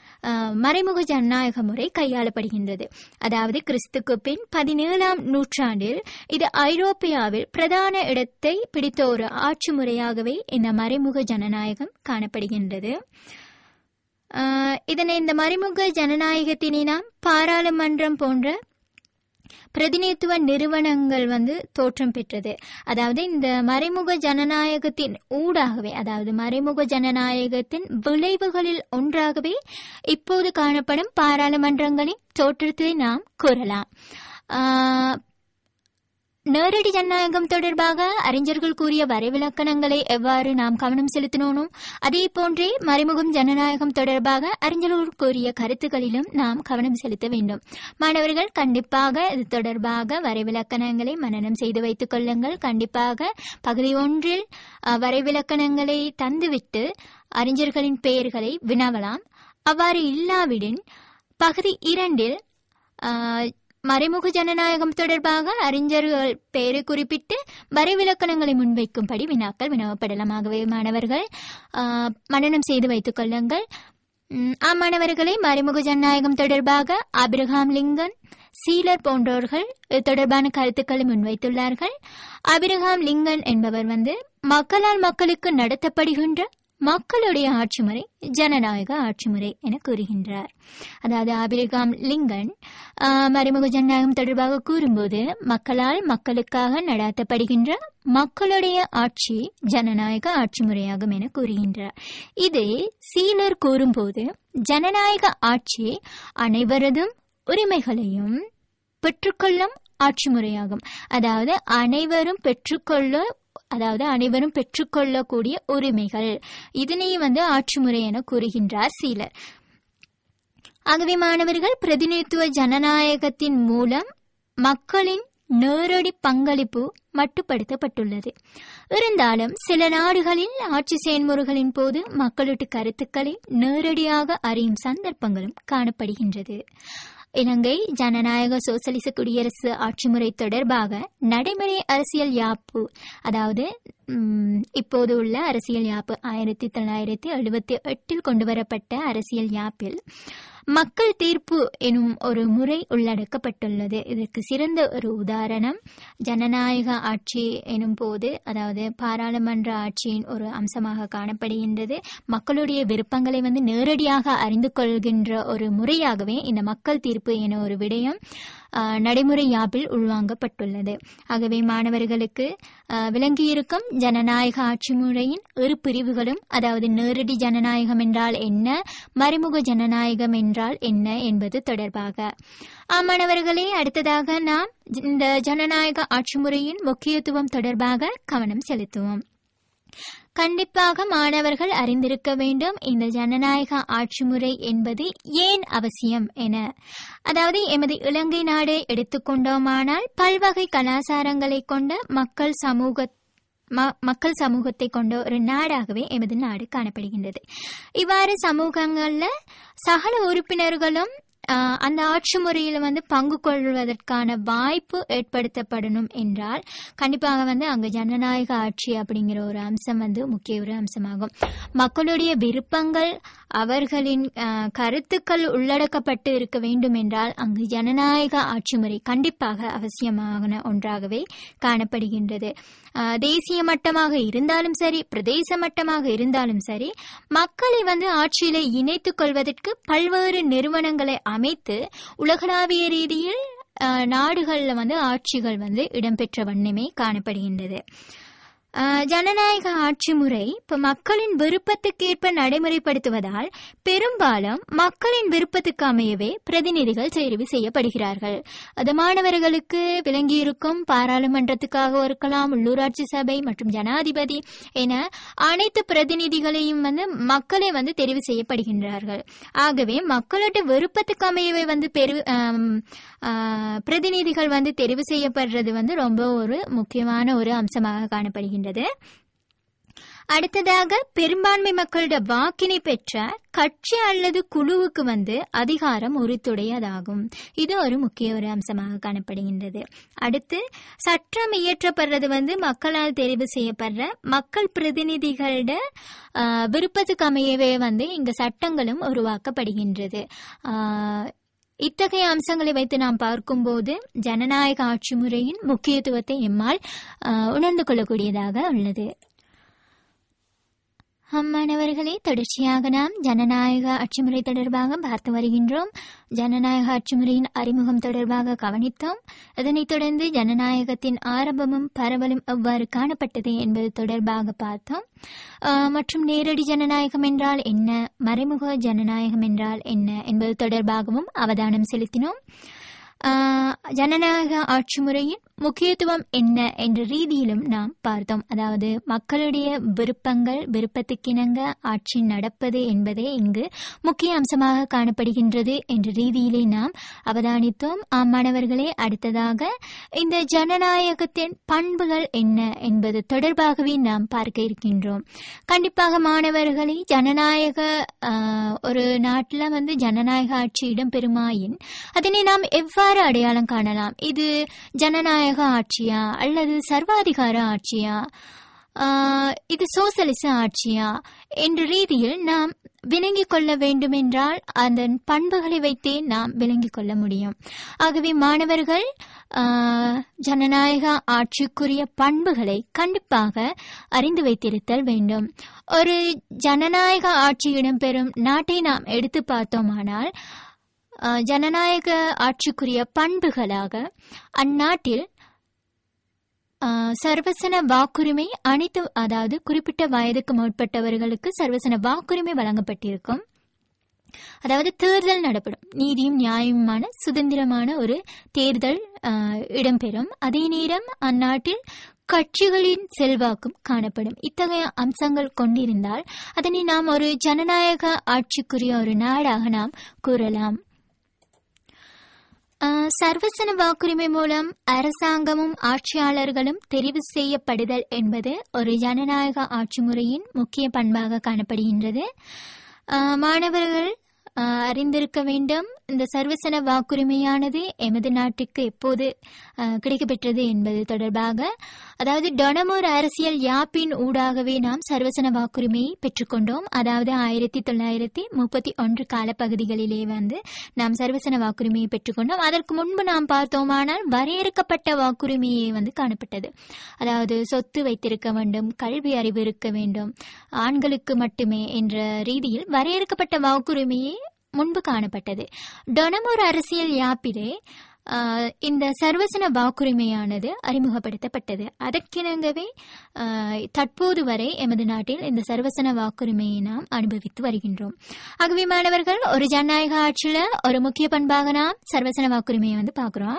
மறைமுக ஜனநாயக முறை கையாளப்படுகின்றது. அதாவது கிறிஸ்துக்கு பின் பதினேழாம் நூற்றாண்டில் இது ஐரோப்பியாவில் பிரதான இடத்தை பிடித்த ஒரு ஆட்சி முறையாகவே இந்த மறைமுக ஜனநாயகம் காணப்படுகின்றது. இதனை இந்த மறைமுக ஜனநாயகத்தினை நாம் பாராளுமன்றம் போன்ற பிரதிநிதித்துவ நிறுவனங்கள் வந்து தோற்றம் பெற்றது. அதாவது இந்த மறைமுக ஜனநாயகத்தின் ஊடாகவே, அதாவது மறைமுக ஜனநாயகத்தின் விளைவுகளில் ஒன்றாகவே இப்போது காணப்படும் பாராளுமன்றங்களின் தோற்றத்தை நாம் கூறலாம். நேரடி ஜனநாயகம் தொடர்பாக அறிஞர்கள் கூறிய வரைவிலக்கணங்களை எவ்வாறு நாம் கவனம் செலுத்தினோம், அதே போன்றே மறைமுகம் ஜனநாயகம் தொடர்பாக அறிஞர்கள் கூறிய கருத்துக்களிலும் நாம் கவனம் செலுத்த வேண்டும். மாணவர்கள் கண்டிப்பாக இது தொடர்பாக வரைவிலக்கணங்களை மனனம் செய்து வைத்துக் கொள்ளுங்கள். கண்டிப்பாக பகுதி ஒன்றில் வரைவிலக்கணங்களை தந்துவிட்டு அறிஞர்களின் பெயர்களை வினவலாம். அவ்வாறு இல்லாவிடின் பகுதி இரண்டில் மறைமுக ஜனநாயகம் தொடர்பாக அறிஞர்கள் பெயரை குறிப்பிட்டு வரைவிலக்கணங்களை முன்வைக்கும்படி வினாக்கள் வினவப்படலாம். ஆகவே மாணவர்கள் மனனம் செய்து வைத்துக் கொள்ளுங்கள். மாணவர்களை மறைமுக ஜனநாயகம் தொடர்பாக ஆபிரகாம் லிங்கன், சீலர் போன்றவர்கள் தொடர்பான கருத்துக்களை முன்வைத்துள்ளார்கள். ஆபிரகாம் லிங்கன் என்பவர் வந்து மக்களால் மக்களுக்கு நடத்தப்படுகின்ற மக்களுடைய ஆட்சி முறை ஜனநாயக ஆட்சி முறை என கூறுகின்றார். அதாவது ஆபிரகாம் லிங்கன் மறைமுக ஜனநாயகம் தொடர்பாக கூறும்போது மக்களால் மக்களுக்காக நடத்தப்படுகின்ற மக்களுடைய ஆட்சி ஜனநாயக ஆட்சி முறையாகும் என கூறுகின்றார். இதே சீலர் கூறும்போது ஜனநாயக ஆட்சி அனைவரதும் உரிமைகளையும் பெற்றுக்கொள்ளும் ஆட்சி முறையாகும். அதாவது அனைவரும் பெற்றுக்கொள்ள அதாவது அனைவரும் பெற்றுக்கொள்ளக்கூடிய உரிமைகள், இதனை வந்து ஆட்சி முறை என கூறுகின்றார் சீலர். ஆகவே மாணவர்கள் பிரதிநிதித்துவ ஜனநாயகத்தின் மூலம் மக்களின் நேரடி பங்களிப்பு மட்டுப்படுத்தப்பட்டுள்ளது. இருந்தாலும் சில நாடுகளில் ஆட்சி செயல்முறைகளின் போது மக்களுடைய கருத்துக்களை நேரடியாக அறியும் சந்தர்ப்பங்களும் காணப்படுகின்றது. இலங்கை ஜனநாயக சோசலிச குடியரசு ஆட்சி முறை தொடர்பாக நடைமுறை அரசியல் யாப்பு, அதாவது இப்போது உள்ள அரசியல் யாப்பு ஆயிரத்தி தொள்ளாயிரத்தி எழுபத்தி எட்டில் கொண்டுவரப்பட்ட அரசியல் யாப்பில் மக்கள் தீர்ப்பு எனும் ஒரு முறை உள்ளடக்கப்பட்டுள்ளது. இதற்கு சிறந்த ஒரு உதாரணம் ஜனநாயக ஆட்சி எனும் போது, அதாவது பாராளுமன்ற ஆட்சியின் ஒரு அம்சமாக காணப்படுகின்றது. மக்களுடைய விருப்பங்களை வந்து நேரடியாக அறிந்து கொள்கின்ற ஒரு முறையாகவே இந்த மக்கள் தீர்ப்பு என ஒரு விடயம் நடைமுறை யாப்பில் உள்வாங்கப்பட்டுள்ளது. ஆகவே மாணவர்களுக்கு விளங்கியிருக்கும் ஜனநாயக ஆட்சி முறையின் இரு பிரிவுகளும், அதாவது நேரடி ஜனநாயகம் என்றால் என்ன, மறைமுக ஜனநாயகம் என்றால் என்ன என்பது தொடர்பாக. மாணவர்களே, அடுத்ததாக நாம் இந்த ஜனநாயக ஆட்சி முறையின் முக்கியத்துவம் தொடர்பாக கவனம் செலுத்துவோம். கண்டிப்பாக மாணவர்கள் அறிந்திருக்க வேண்டும் இந்த ஜனநாயக ஆட்சி முறை என்பது ஏன் அவசியம் என. அதாவது எமது இலங்கை நாடு எடுத்துக்கொண்டோமானால் பல்வகை கலாச்சாரங்களை கொண்ட மக்கள் சமூக மக்கள் சமூகத்தை கொண்ட ஒரு நாடாகவே எமது நாடு காணப்படுகின்றது. இவ்வாறு சமூகங்கள்ல சகல உறுப்பினர்களும் அந்த ஆட்சி முறையில் வந்து பங்கு கொள்வதற்கான வாய்ப்பு ஏற்படுத்தப்படணும் என்றால் கண்டிப்பாக வந்து அங்கு ஜனநாயக ஆட்சி அப்படிங்கிற ஒரு அம்சம் வந்து முக்கிய ஒரு அம்சமாகும். மக்களுடைய விருப்பங்கள், அவர்களின் கருத்துக்கள் உள்ளடக்கப்பட்டு இருக்க வேண்டும் என்றால் அங்கு ஜனநாயக ஆட்சி முறை கண்டிப்பாக அவசியமான ஒன்றாகவே காணப்படுகின்றது. தேசிய மட்டமாக இருந்தாலும் சரி, பிரதேச மட்டமாக இருந்தாலும் சரி, மக்களை வந்து ஆட்சியில இணைத்துக் கொள்வதற்கு பல்வேறு நிறுவனங்களை அமைத்து உலகளாவிய ரீதியில் நாடுகள்ல வந்து ஆட்சிகள் வந்து இடம்பெற்ற வண்ணமே காணப்படுகின்றது. ஜனநாயக ஆட்சி முறை இப்ப மக்களின் விருப்பத்துக்கேற்ப நடைமுறைப்படுத்துவதால் பெரும்பாலும் மக்களின் விருப்பத்துக்கு அமையவே பிரதிநிதிகள் தெரிவு செய்யப்படுகிறார்கள். அது மாணவர்களுக்கு விளங்கியிருக்கும் பாராளுமன்றத்துக்காக இருக்கலாம், உள்ளூராட்சி சபை மற்றும் ஜனாதிபதி என அனைத்து பிரதிநிதிகளையும் வந்து மக்களே வந்து தெரிவு செய்யப்படுகின்றார்கள். ஆகவே மக்களோட விருப்பத்துக்கு அமையவே வந்து பெரு பிரதிநிதிகள் வந்து தெரிவு செய்யப்படுறது வந்து ரொம்ப ஒரு முக்கியமான ஒரு அம்சமாக காணப்படுகின்றது. அடுத்ததாக பெரும்பான்மை மக்களோட வாக்கினை பெற்ற கட்சி அல்லது குழுவுக்கு வந்து அதிகாரம் உரித்துடையதாகும். இது ஒரு முக்கிய ஒரு அம்சமாக காணப்படுகின்றது. அடுத்து சட்டம் இயற்றப்படுறது வந்து மக்களால் தெரிவு செய்யப்படுற மக்கள் பிரதிநிதிகளோட விருப்பத்துக்கு அமையவே வந்து இங்க சட்டங்களும் உருவாக்கப்படுகின்றது. இத்தகைய அம்சங்களை வைத்து நாம் பார்க்கும்போது ஜனநாயக ஆட்சி முறையின் முக்கியத்துவத்தை எம்மால் உணர்ந்து கொள்ளக்கூடியதாக உள்ளது. மாணவர்களே, தொடர்ச்சியாக நாம் ஜனநாயக ஆட்சி முறை தொடர்பாக பார்த்து வருகின்றோம். ஜனநாயக ஆட்சி முறையின் அறிமுகம் தொடர்பாக கவனித்தோம். அதனைத் தொடர்ந்து ஜனநாயகத்தின் ஆரம்பமும் பரவலும் எவ்வாறு காணப்பட்டது என்பது தொடர்பாக பார்த்தோம். மற்றும் நேரடி ஜனநாயகம் என்றால் என்ன, மறைமுக ஜனநாயகம் என்றால் என்ன என்பது தொடர்பாகவும் அவதானம் செலுத்தினோம். ஜனநாயக ஆட்சி முறையின் முக்கியத்துவம் என்ன என்ற ரீதியிலும் நாம் பார்த்தோம். அதாவது மக்களுடைய விருப்பங்கள் விருப்பத்துக்கிணங்க ஆட்சி நடப்பது என்பதே இங்கு முக்கிய அம்சமாக காணப்படுகின்றது என்ற ரீதியிலே நாம் அவதானித்தோம். மாணவர்களே, அடுத்ததாக இந்த ஜனநாயகத்தின் பண்புகள் என்ன என்பது தொடர்பாகவே நாம் பார்க்க இருக்கின்றோம். கண்டிப்பாக மாணவர்களே, ஜனநாயக ஒரு நாட்டில் வந்து ஜனநாயக ஆட்சி இடம்பெறுமாயின் அதனை நாம் எவ்வாறு அடையாளம் காணலாம்? இது ஜனநாயக ஆட்சியா அல்லது சர்வாதிகார ஆட்சியா, இது சோசலிச ஆட்சியா என்ற ரீதியில் நாம் விளங்கிக் கொள்ள வேண்டும் என்றால் அதன் பண்புகளை வைத்தே நாம் விளங்கிக் கொள்ள முடியும். ஆகவே மாணவர்கள் ஜனநாயக ஆட்சிக்குரிய பண்புகளை கண்டிப்பாக அறிந்து வைத்திருத்தல் வேண்டும். ஒரு ஜனநாயக ஆட்சி இடம்பெறும் நாட்டை நாம் எடுத்து பார்த்தோமானால் ஜனநாயக ஆட்சிக்குரிய பண்புகளாக அந்நாட்டில் சர்வசன வாக்குரிமை அனைத்து, அதாவது குறிப்பிட்ட வயதுக்கு முற்பட்டவர்களுக்கு சர்வசன வாக்குரிமை வழங்கப்பட்டிருக்கும். அதாவது தேர்தல் நடப்படும், நீதியும் நியாயமான சுதந்திரமான ஒரு தேர்தல் இடம்பெறும். அதே நேரம் அந்நாட்டில் கட்சிகளின் செல்வாக்கும் காணப்படும். இத்தகைய அம்சங்கள் கொண்டிருந்தால் அதனை நாம் ஒரு ஜனநாயக ஆட்சிக்குரிய ஒரு நாடாக நாம் கூறலாம். சர்வசன வாக்குரிமை மூலம் அரசாங்கமும் ஆட்சியாளர்களும் தெரிவு செய்யப்படுதல் என்பது ஒரு ஜனநாயக ஆட்சி முறையின் முக்கிய பண்பாக காணப்படுகின்றது. மாணவர்கள் அறிந்திருக்க வேண்டும், இந்த சர்வசன வாக்குரிமையானது எமது நாட்டுக்கு எப்போது கிடைக்கப்பெற்றது என்பது தொடர்பாக. அதாவது டொனமூர் அரசியல் யாப்பின் ஊடாகவே நாம் சர்வசன வாக்குரிமையை பெற்றுக்கொண்டோம். அதாவது ஆயிரத்தி தொள்ளாயிரத்தி முப்பத்தி ஒன்று காலப்பகுதிகளிலே வந்து நாம் சர்வசன வாக்குரிமையை பெற்றுக்கொண்டோம். அதற்கு முன்பு நாம் பார்த்தோமானால் வரையறுக்கப்பட்ட வாக்குரிமையை வந்து காணப்பட்டது. அதாவது சொத்து வைத்திருக்க வேண்டும், கல்வி அறிவு இருக்க வேண்டும், ஆண்களுக்கு மட்டுமே என்ற ரீதியில் வரையறுக்கப்பட்ட வாக்குரிமையை முன்பு காணப்பட்டது. டொனமூர் அரசியல் யாப்பிலே இந்த சர்வசன வாக்குரிமையானது அறிமுகப்படுத்தப்பட்டது. அதற்கிணங்கவே தற்போது வரை எமது நாட்டில் இந்த சர்வசன வாக்குரிமையை நாம் அனுபவித்து வருகின்றோம். ஆகவே மாணவர்கள், ஒரு ஜனநாயக ஆட்சியில ஒரு முக்கிய பண்பாக நாம் சர்வசன வாக்குரிமையை வந்து பார்க்கிறோம்.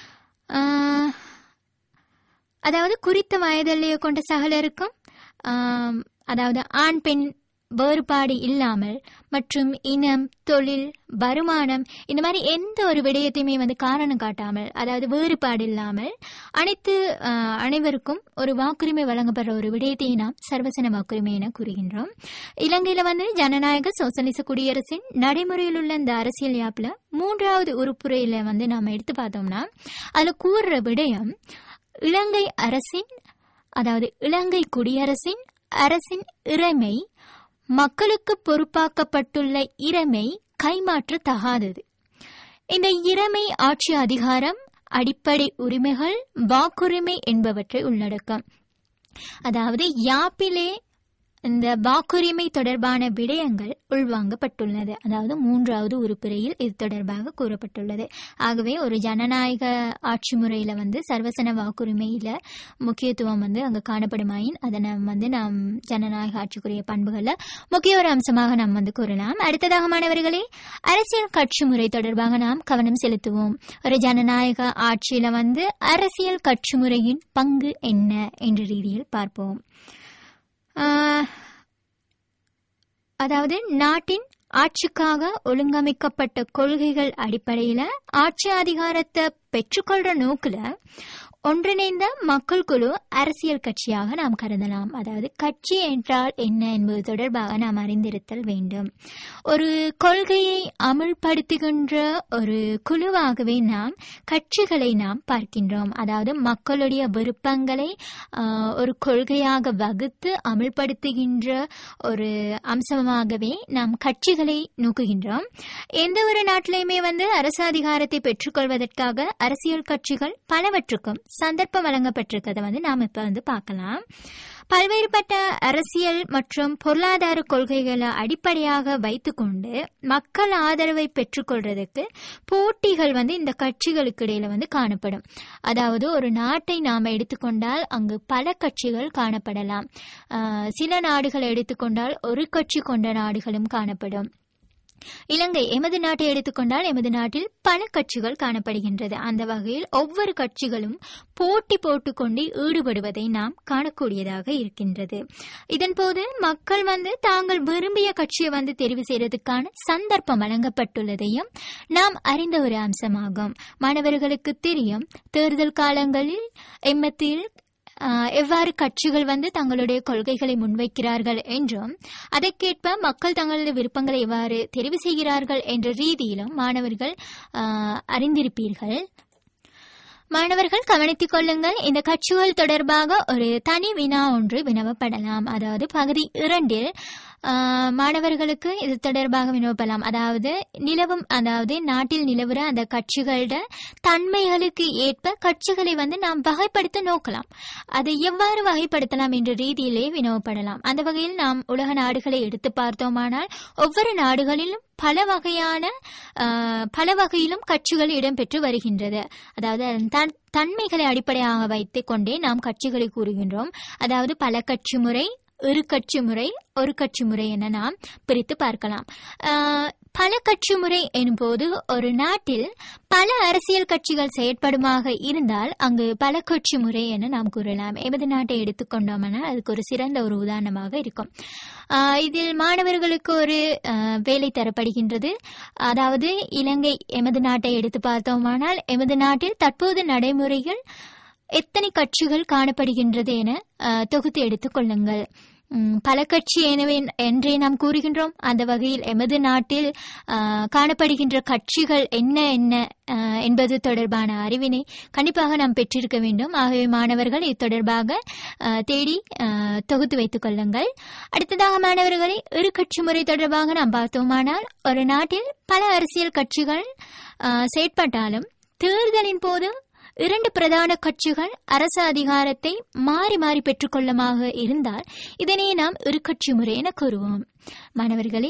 அதாவது குறித்த வயதிலேயே கொண்ட சகலருக்கும், அதாவது ஆண் பெண் வேறுபாடு இல்லாமல் மற்றும் இனம், தொழில், வருமானம் இந்த மாதிரி எந்த ஒரு விடயத்தையுமே வந்து காரணம் காட்டாமல், அதாவது வேறுபாடு இல்லாமல் அனைத்து அனைவருக்கும் ஒரு வாக்குரிமை வழங்கப்படுற ஒரு விடயத்தை நாம் சர்வசன வாக்குரிமை என கூறுகின்றோம். இலங்கையில வந்து ஜனநாயக சோசலிச குடியரசின் நடைமுறையில் உள்ள இந்த அரசியல் யாப்புல மூன்றாவது உறுப்புரையில வந்து நாம எடுத்து பார்த்தோம்னா, அதுல கூறுற விடயம் இலங்கை அரசின், அதாவது இலங்கை குடியரசின் அரசின் இறைமை மக்களுக்கு பொறுப்பாக்கப்பட்டுள்ள இறைமை கைமாற்ற தகாதது. இந்த இறைமை ஆட்சி அதிகாரம், அடிப்படை உரிமைகள், வாக்குரிமை என்பவற்றை உள்ளடக்கம். அதாவது யாப்பிலே இந்த வாக்குரிமை தொடர்பான விடயங்கள் உள்வாங்கப்பட்டுள்ளது. அதாவது மூன்றாவது உறுப்புரையில் இது தொடர்பாக கூறப்பட்டுள்ளது. ஆகவே ஒரு ஜனநாயக ஆட்சி முறையில வந்து சர்வசன வாக்குரிமையில முக்கியத்துவம் வந்து அங்கு காணப்படுமாயின் அதை நாம் வந்து நாம் ஜனநாயக ஆட்சிக்குரிய பண்புகள்ல முக்கிய ஒரு அம்சமாக நாம் வந்து கூறலாம். அடுத்ததாக மாணவர்களே, அரசியல் கட்சி முறை தொடர்பாக நாம் கவனம் செலுத்துவோம். ஒரு ஜனநாயக ஆட்சியில வந்து அரசியல் கட்சி முறையின் பங்கு என்ன என்ற ரீதியில் பார்ப்போம். அதாவது நாட்டின் ஆட்சிக்காக ஒழுங்கமைக்கப்பட்ட கொள்கைகள் அடிப்படையில ஆட்சி அதிகாரத்தை பெற்றுக்கொள்ற நோக்குல ஒன்றிணைந்த மக்கள் குழு அரசியல் கட்சியாக நாம் கருதலாம். அதாவது கட்சி என்றால் என்ன என்பது தொடர்பாக நாம் அறிந்திருத்தல் வேண்டும். ஒரு கொள்கையை அமுல்படுத்துகின்ற ஒரு குழுவாகவே நாம் கட்சிகளை நாம் பார்க்கின்றோம். அதாவது மக்களுடைய விருப்பங்களை ஒரு கொள்கையாக வகுத்து அமுல்படுத்துகின்ற ஒரு அம்சமாகவே நாம் கட்சிகளை நோக்குகின்றோம். எந்த ஒரு நாட்டிலையுமே வந்து அரசு அதிகாரத்தை பெற்றுக்கொள்வதற்காக அரசியல் கட்சிகள் பலவற்றுக்கும் சந்தர்ப்பம் வழங்கப்பட்டிருக்கிறத வந்து நாம் இப்ப வந்து பார்க்கலாம். பல்வேறுபட்ட அரசியல் மற்றும் பொருளாதார கொள்கைகளை அடிப்படையாக வைத்துக்கொண்டு மக்கள் ஆதரவை பெற்றுக்கொள்றதுக்கு போட்டிகள் வந்து இந்த கட்சிகளுக்கு இடையில வந்து காணப்படும். அதாவது ஒரு நாட்டை நாம எடுத்துக்கொண்டால் அங்கு பல கட்சிகள் காணப்படலாம். சில நாடுகளை எடுத்துக்கொண்டால் ஒரு கட்சி கொண்ட நாடுகளும் காணப்படும். இலங்கை எமது நாட்டை எடுத்துக்கொண்டால் எமது நாட்டில் பல கட்சிகள் காணப்படுகின்றது. அந்த வகையில் ஒவ்வொரு கட்சிகளும் போட்டி போட்டுக்கொண்டு ஈடுபடுவதை நாம் காணக்கூடியதாக இருக்கின்றது. இதன் போது மக்கள் வந்து தாங்கள் விரும்பிய கட்சியை வந்து தெரிவு செய்வதற்கான சந்தர்ப்பம் வழங்கப்பட்டுள்ளதையும் நாம் அறிந்த ஒரு அம்சமாகும். மாணவர்களுக்கு தெரியும், தேர்தல் காலங்களில் எம்மத்தில் எவ்வாறு கட்சிகள் வந்து தங்களுடைய கொள்கைகளை முன்வைக்கிறார்கள் என்றும் அதற்கேற்ப மக்கள் தங்களுடைய விருப்பங்களை எவ்வாறு தெரிவு செய்கிறார்கள் என்ற ரீதியிலும் மாணவர்கள் அறிந்திருப்பீர்கள். மாணவர்கள் கவனித்துக் கொள்ளுங்கள். இந்த கட்சிகள் தொடர்பாக ஒரு தனி வினா ஒன்று வினவப்படலாம். அதாவது பகுதி இரண்டில் மாணவர்களுக்கு இது தொடர்பாக வினவப்படலாம். அதாவது நிலவும் அதாவது நாட்டில் நிலவுற அந்த கட்சிகளோட தன்மைகளுக்கு ஏற்ப கட்சிகளை வந்து நாம் வகைப்படுத்த நோக்கலாம். அதை எவ்வாறு வகைப்படுத்தலாம் என்ற ரீதியிலே வினவப்படலாம். அந்த வகையில் நாம் உலக நாடுகளை எடுத்து பார்த்தோமானால் ஒவ்வொரு நாடுகளிலும் பல வகையான பல வகையிலும் கட்சிகள் இடம்பெற்று வருகின்றது. அதாவது தன்மைகளை அடிப்படையாக வைத்துக் கொண்டே நாம் கட்சிகளை கூறுகின்றோம். அதாவது பல கட்சி முறை, இரு கட்சி முறை, ஒரு கட்சி முறை என நாம் பிரித்து பார்க்கலாம். பல கட்சி முறை எனும்போது ஒரு நாட்டில் பல அரசியல் கட்சிகள் செயற்படுமாக இருந்தால் அங்கு பல கட்சி முறை என நாம் கூறலாம். எமது நாட்டை எடுத்துக்கொண்டோம்னா அதுக்கு ஒரு சிறந்த ஒரு உதாரணமாக இருக்கும். இதில் மாணவர்களுக்கு ஒரு வேலை தரப்படுகின்றது. அதாவது இலங்கை எமது நாட்டை எடுத்து பார்த்தோமானால் எமது நாட்டில் தற்போது நடைமுறைகள் எத்தனை கட்சிகள் காணப்படுகின்றது என தொகுத்து எடுத்துக் கொள்ளுங்கள். பல கட்சி எனவே என்றே நாம் கூறுகின்றோம். அந்த வகையில் எமது நாட்டில் காணப்படுகின்ற கட்சிகள் என்ன என்ன என்பது தொடர்பான அறிவினை கண்டிப்பாக நாம் பெற்றிருக்க வேண்டும். ஆகவே மாணவர்கள் இது தொடர்பாக தேடி தொகுத்து வைத்துக் கொள்ளுங்கள். அடுத்ததாக மாணவர்களை இரு கட்சி முறை தொடர்பாக நாம் பார்த்தோமானால் ஒரு நாட்டில் பல அரசியல் கட்சிகள் செயற்பட்டாலும் தேர்தலின் போது இரண்டு பிரதான கட்சிகள் அரசு அதிகாரத்தை மாறி மாறி பெற்றுக்கொள்ளமாக இருந்தால் இதனை நாம் இரு கட்சி முறை என கூறுவோம். மாணவர்களே,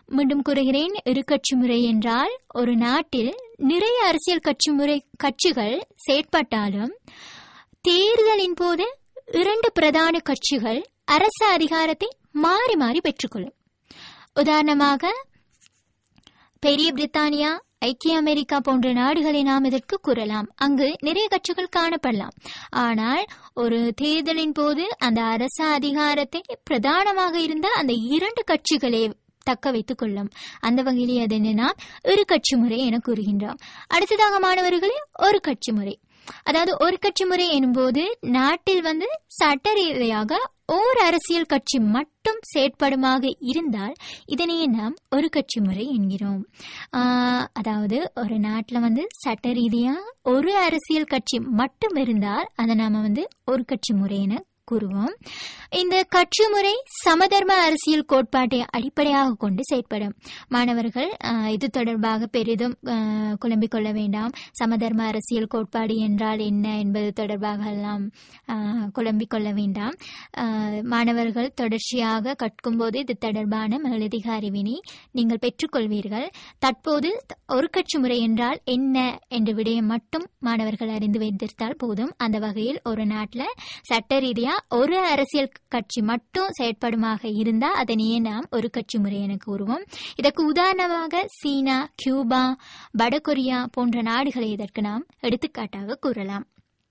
மீண்டும் கூறுகிறேன், இரு கட்சி முறை என்றால் ஒரு நாட்டில் நிறைய அரசியல் கட்சி முறை கட்சிகள் செயற்பட்டாலும் தேர்தலின் போது இரண்டு பிரதான கட்சிகள் அரசு அதிகாரத்தை மாறி மாறி பெற்றுக்கொள்ளும். உதாரணமாக பெரிய பிரித்தானியா, ஐக்கிய அமெரிக்கா போன்ற நாடுகளை நாம் இதற்கு கூறலாம். அங்கு நிறைய கட்சிகள் காணப்படலாம். ஆனால் ஒரு தேர்தலின் போது அந்த அரசு அதிகாரத்தை பிரதானமாக இருந்த அந்த இரண்டு கட்சிகளே தக்க வைத்துக் கொள்ளும். அந்த வகையிலே அதனை நாம் இரு கட்சி முறை என கூறுகின்றோம். அடுத்ததாக மாணவர்களே, ஒரு கட்சி முறை. அதாவது ஒரு கட்சி முறை எனும்போது நாட்டில் வந்து சட்ட ரீதியாக ஓர் அரசியல் கட்சி மட்டும் செயற்படுமாக இருந்தால் இதனையே நாம் ஒரு கட்சி முறை என்கிறோம். அதாவது ஒரு நாட்டில் வந்து சட்ட ரீதியா ஒரு அரசியல் கட்சி மட்டும் இருந்தால் அதை நாம வந்து ஒரு கட்சி முறை என கூறுவோம். இந்த கட்சி முறை சமதர்ம அரசியல் கோட்பாட்டை அடிப்படையாக கொண்டு செயற்படும். மாணவர்கள் இது தொடர்பாக பெரிதும் குழம்பிக் கொள்ள வேண்டாம். சமதர்ம அரசியல் கோட்பாடு என்றால் என்ன என்பது தொடர்பாக எல்லாம் குழம்பிக் கொள்ள வேண்டாம். மாணவர்கள் தொடர்ச்சியாக கற்கும் போது இது தொடர்பான மேலதிக அறிவினை நீங்கள் பெற்றுக்கொள்வீர்கள். தற்போது ஒரு கட்சி முறை என்றால் என்ன என்ற விடயம் மட்டும் மாணவர்கள் அறிந்து வைத்திருந்தால் போதும். அந்த வகையில் ஒரு நாட்டில் சட்ட ரீதியா ஒரு அரசியல் கட்சி மட்டும் செயற்படுமாக இருந்தால் அதனையே நாம் ஒரு கட்சி முறை என கூறுவோம். இதற்கு உதாரணமாக சீனா, கியூபா, வடகொரியா போன்ற நாடுகளை இதற்கு நாம் எடுத்துக்காட்டாக கூறலாம்.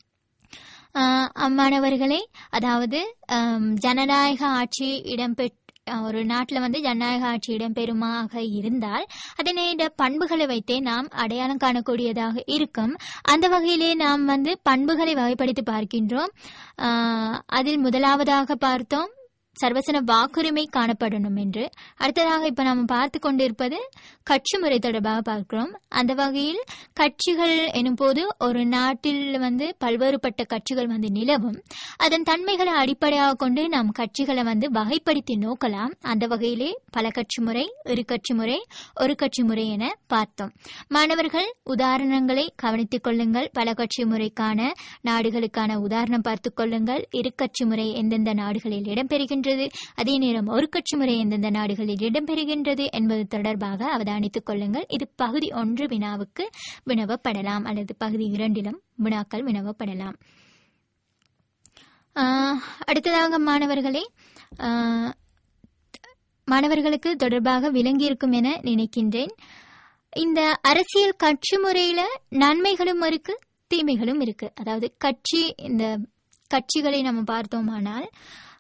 மாணவர்களே, அதாவது ஜனநாயக ஆட்சி இடம்பெற்ற ஒரு நாட்டில் வந்து ஜனநாயக ஆட்சி இடம்பெறுமாக இருந்தால் அதனை பண்புகளை வைத்தே நாம் அடையாளம் காணக்கூடியதாக இருக்கும். அந்த வகையிலே நாம் வந்து பண்புகளை வகைப்படுத்தி பார்க்கின்றோம். அதில் முதலாவதாக பார்த்தோம் சர்வசன வாக்குரிமை காணப்படணும் என்று. அடுத்ததாக இப்ப நாம் பார்த்து கொண்டிருப்பது கட்சி முறை தொடர்பாக பார்க்கிறோம். அந்த வகையில் கட்சிகள் எனும் போது ஒரு நாட்டில் வந்து பல்வேறுபட்ட கட்சிகள் வந்து நிலவும். அதன் தன்மைகளை அடிப்படையாக கொண்டு நாம் கட்சிகளை வந்து வகைப்படுத்தி நோக்கலாம். அந்த வகையிலே பல கட்சி முறை, இரு கட்சி முறை, ஒரு கட்சி முறை என பார்த்தோம். மாணவர்கள் உதாரணங்களை கவனித்துக் கொள்ளுங்கள். பல கட்சி முறைக்கான நாடுகளுக்கான உதாரணம் பார்த்துக் கொள்ளுங்கள். இரு கட்சி முறை எந்தெந்த நாடுகளில் இடம்பெறுகின்றது, அதே நேரம் ஒரு கட்சி முறை எந்தெந்த நாடுகளில் இடம்பெறுகின்றது என்பது தொடர்பாக அவதானித்துக் கொள்ளுங்கள். இது பகுதி ஒன்று வினாவுக்கு வினவப்படலாம் அல்லது பகுதி இரண்டிலும் வினாக்கள் வினவப்படலாம். அடுத்ததாக மாணவர்களே, மாணவர்களுக்கு தொடர்பாக விளங்கியிருக்கும் என நினைக்கின்றேன். இந்த அரசியல் கட்சி முறையில நன்மைகளும் இருக்கு, தீமைகளும் இருக்கு. அதாவது கட்சி இந்த கட்சிகளை நம்ம பார்த்தோமானால்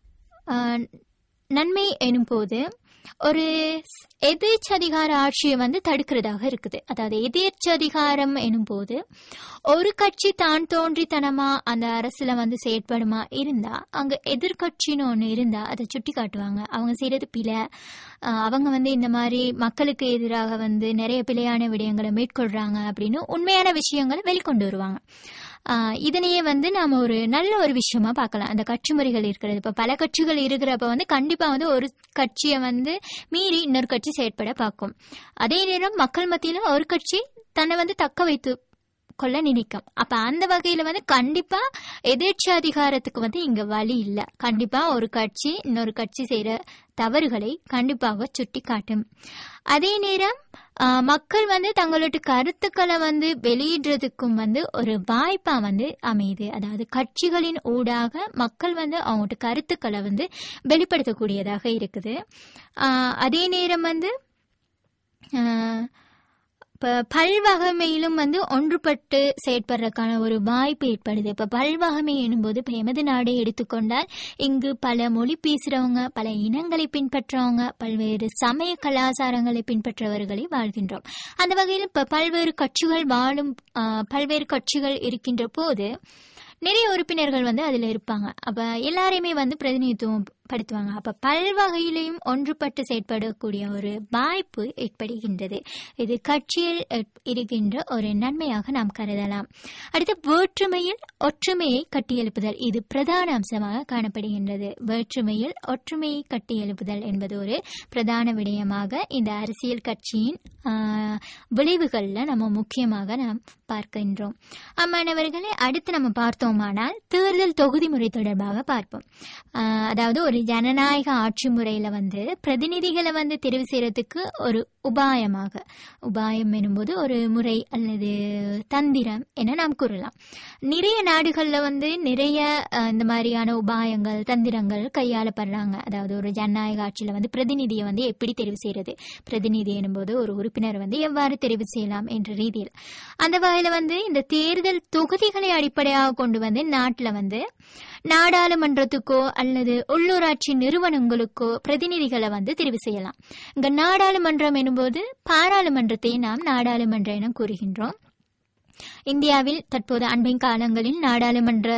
நன்மை எனும் போது ஒரு எதேச்சதிகார ஆட்சியை வந்து தடுக்கிறதாக இருக்குது. அதாவது எதேச்சதிகாரம் எனும் போது ஒரு கட்சி தான் தோன்றித்தனமா அந்த அரசுல வந்து செயற்படுமா இருந்தா அங்க எதிர்கட்சின்னு ஒண்ணு இருந்தா அதை சுட்டி காட்டுவாங்க. அவங்க செய்யறது பிழை, அவங்க வந்து இந்த மாதிரி மக்களுக்கு எதிராக வந்து நிறைய பிழையான விடயங்களை மேற்கொள்றாங்க அப்படின்னு உண்மையான விஷயங்களை வெளிக்கொண்டு வருவாங்க. இதனையே வந்து நாம ஒரு நல்ல ஒரு விஷயமா பார்க்கலாம். அந்த கட்சி முறைகள் இருக்கிறது. இப்ப பல கட்சிகள் இருக்கிறப்ப வந்து கண்டிப்பா வந்து ஒரு கட்சியை வந்து மீறி இன்னொரு கட்சி செயற்பட பார்க்கும். அதே நேரம் மக்கள் மத்தியில ஒரு கட்சி தன்னை வந்து தக்க வைத்து கொள்ள நினைக்கும். அப்ப அந்த வகையில வந்து கண்டிப்பா எதிர்ச்சி அதிகாரத்துக்கு வந்து இங்க வழி இல்லை. கண்டிப்பா ஒரு கட்சி இன்னொரு கட்சி செய்யற தவறுகளை கண்டிப்பாக சுட்டி காட்டும். அதே நேரம் மக்கள் வந்து தங்களோட கருத்துக்களை வந்து வெளியிடுறதுக்கும் வந்து ஒரு வாய்ப்பா வந்து அமையுது. அதாவது கட்சிகளின் ஊடாக மக்கள் வந்து அவங்களோட கருத்துக்களை வந்து வெளிப்படுத்தக்கூடியதாக இருக்குது. அதே நேரம் வந்து இப்ப பல்வகைமையிலும் வந்து ஒன்றுபட்டு செயற்படுறதுக்கான ஒரு வாய்ப்பு ஏற்படுது. இப்ப பல்வகைமை எனும்போது இப்ப எமது நாடை எடுத்துக்கொண்டால் இங்கு பல மொழி பேசுறவங்க, பல இனங்களை பின்பற்றவங்க, பல்வேறு சமய கலாச்சாரங்களை பின்பற்றவர்களை வாழ்கின்றோம். அந்த வகையில் இப்ப பல்வேறு கட்சிகள் வாழும் பல்வேறு கட்சிகள் இருக்கின்ற போது நிறைய உறுப்பினர்கள் வந்து அதுல இருப்பாங்க. அப்ப எல்லாரையுமே வந்து பிரதிநிதித்துவம் படுத்துவாங்க. அப்ப பல்வகையிலையும் ஒன்றுபட்டு செயற்படக்கூடிய ஒரு வாய்ப்பு ஏற்படுகின்றது. இது கட்சியில் இருக்கின்ற ஒரு நன்மையாக நாம் கருதலாம். அடுத்து வேற்றுமையில் ஒற்றுமையை கட்டியெழுப்புதல், இது பிரதான அம்சமாக காணப்படுகின்றது. வேற்றுமையில் ஒற்றுமையை கட்டியெழுப்புதல் என்பது ஒரு பிரதான விடயமாக இந்த அரசியல் கட்சியின் விளைவுகள்ல நம்ம முக்கியமாக நாம் பார்க்கின்றோம். அம்மாணவர்களை அடுத்து நம்ம பார்த்தோமானால் தேர்தல் தொகுதி முறை தொடர்பாக பார்ப்போம். அதாவது ஒரு ஒரு ஜனநாயக ஆட்சி முறையில வந்து பிரதிநிதிகளை வந்து தெரிவு செய்யறதுக்கு ஒரு உபாயமாக, உபாயம் எனும்போது ஒரு முறை அல்லது தந்திரம் என நாம் கூறலாம். நிறைய நாடுகள்ல வந்து நிறைய இந்த மாதிரியான உபாயங்கள் தந்திரங்கள் கையாளப்படுறாங்க. அதாவது ஒரு ஜனநாயக ஆட்சியில வந்து பிரதிநிதியை வந்து எப்படி தெரிவு செய்யறது, பிரதிநிதி எனும்போது ஒரு உறுப்பினர் வந்து எவ்வாறு தெரிவு செய்யலாம் என்ற ரீதியில் அந்த வகையில வந்து இந்த தேர்தல் தொகுதிகளை அடிப்படையாக கொண்டு வந்து நாட்டுல வந்து நாடாளுமன்றத்துக்கோ அல்லது உள்ளூராட்சி நிறுவனங்களுக்கோ பிரதிநிதிகளை வந்து தெரிவு செய்யலாம். இங்க நாடாளுமன்றம் எனும்போது பாராளுமன்றத்தை நாம் நாடாளுமன்றம் என கூறுகின்றோம். இந்தியாவில் தற்போது அண்மைய காலங்களில் நாடாளுமன்ற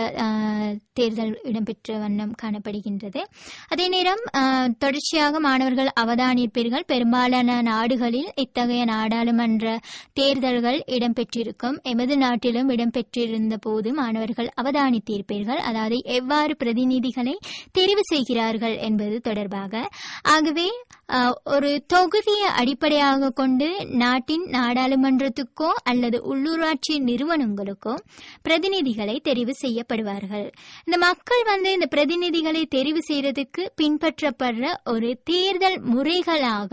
தேர்தல் இடம்பெற்ற வண்ணம் காணப்படுகின்றது. அதே நேரம் தொடர்ச்சியாக மாணவர்கள் அவதானிப்பீர்கள், பெரும்பாலான நாடுகளில் இத்தகைய நாடாளுமன்ற தேர்தல்கள் இடம்பெற்றிருக்கும். எமது நாட்டிலும் இடம்பெற்றிருந்த போது மாணவர்கள் அவதானித்திருப்பீர்கள், அதாவது எவ்வாறு பிரதிநிதிகளை தெரிவு செய்கிறார்கள் என்பது தொடர்பாக. ஆகவே ஒரு தொகுதியை அடிப்படையாக கொண்டு நாட்டின் நாடாளுமன்றத்துக்கோ அல்லது உள்ளூராட்சி நிறுவனங்களுக்கோ பிரதிநிதிகளை தெரிவு செய்யப்படுவார்கள். இந்த மக்கள் வந்து இந்த பிரதிநிதிகளை தெரிவு செய்யறதுக்கு பின்பற்றப்படுற ஒரு தேர்தல் முறைகளாக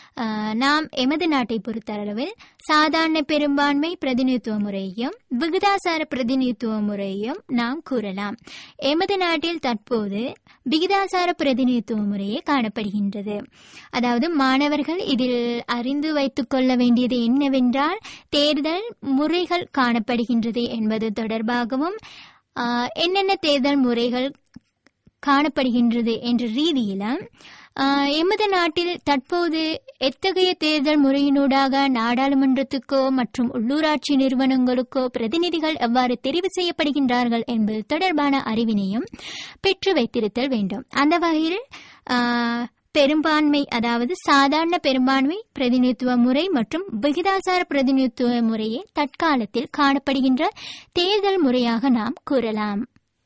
நாம் எமது நாட்டை பொறுத்தளவில் சாதாரண பெரும்பான்மை பிரதிநிதித்துவ முறையையும் விகிதாசார பிரதிநிதித்துவ முறையையும் நாம் கூறலாம். எமது நாட்டில் தற்போது விகிதாசார பிரதிநிதித்துவ முறையே காணப்படுகின்றது. அதாவது மாணவர்கள் இதில் அறிந்து வைத்துக் கொள்ள வேண்டியது என்னவென்றால், தேர்தல் முறைகள் காணப்படுகின்றது என்பது தொடர்பாகவும் என்னென்ன தேர்தல் முறைகள் காணப்படுகின்றது என்ற ரீதியிலும் எமது நாட்டில் தற்போது எத்தகைய தேர்தல் முறையினூடாக நாடாளுமன்றத்துக்கோ மற்றும் உள்ளூராட்சி நிறுவனங்களுக்கோ பிரதிநிதிகள் எவ்வாறு தெரிவு செய்யப்படுகின்றார்கள் என்பது தொடர்பான அறிவினையும் பெற்று வைத்திருத்தல் வேண்டும். அந்த வகையில் பெரும்பான்மை, அதாவது சாதாரண பெரும்பான்மை பிரதிநிதித்துவ முறை மற்றும் விகிதாசார பிரதிநிதித்துவ முறையே தற்காலத்தில் காணப்படுகின்ற தேர்தல் முறையாக நாம் கூறலாம்.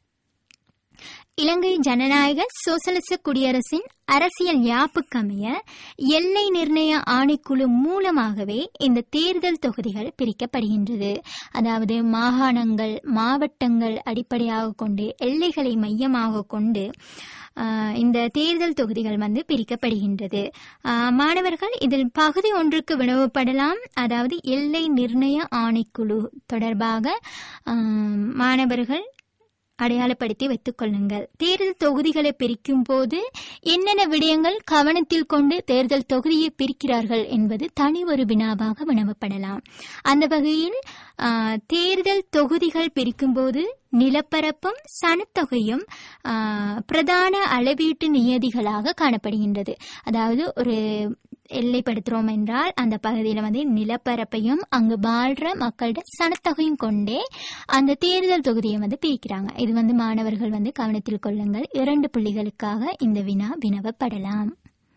இலங்கை ஜனநாயக சோசலிச குடியரசின் அரசியல் யாப்புக்கமைய எல்லை நிர்ணய ஆணைக்குழு மூலமாகவே இந்த தேர்தல் தொகுதிகள் பிரிக்கப்படுகின்றது. அதாவது மாகாணங்கள், மாவட்டங்கள் அடிப்படையாக கொண்டு, எல்லைகளை மையமாக கொண்டு இந்த தேர்தல் தொகுதிகள் வந்து பிரிக்கப்படுகின்றது. மாணவர்கள் இதில் பகுதி ஒன்றுக்கு வினவப்படலாம். அதாவது எல்லை நிர்ணய ஆணைக்குழு தொடர்பாக மாணவர்கள் அடையாளப்படுத்தி வைத்துக் கொள்ளுங்கள். தேர்தல் தொகுதிகளை பிரிக்கும் போது என்னென்ன விடயங்கள் கவனத்தில் கொண்டு தேர்தல் தொகுதியை பிரிக்கிறார்கள் என்பது தனி ஒரு வினாவாக வினவப்படலாம். அந்த வகையில் தேர்தல் தொகுதிகள் பிரிக்கும் போது நிலப்பரப்பும் சனத்தொகையும் பிரதான அளவீட்டு நியதிகளாக காணப்படுகின்றது. அதாவது ஒரு எல்லைப்படுத்துறோம் என்றால் அந்த பகுதியில் வந்து நிலப்பரப்பையும் அங்கு வாழ்ற மக்களோட சனத்தொகையும் கொண்டே அந்த தேர்தல் தொகுதியை வந்து பிரிக்கிறாங்க. இது வந்து மாணவர்கள் வந்து கவனத்தில் கொள்ளுங்கள். இரண்டு புள்ளிகளுக்காக இந்த வினா வினவப்படலாம்.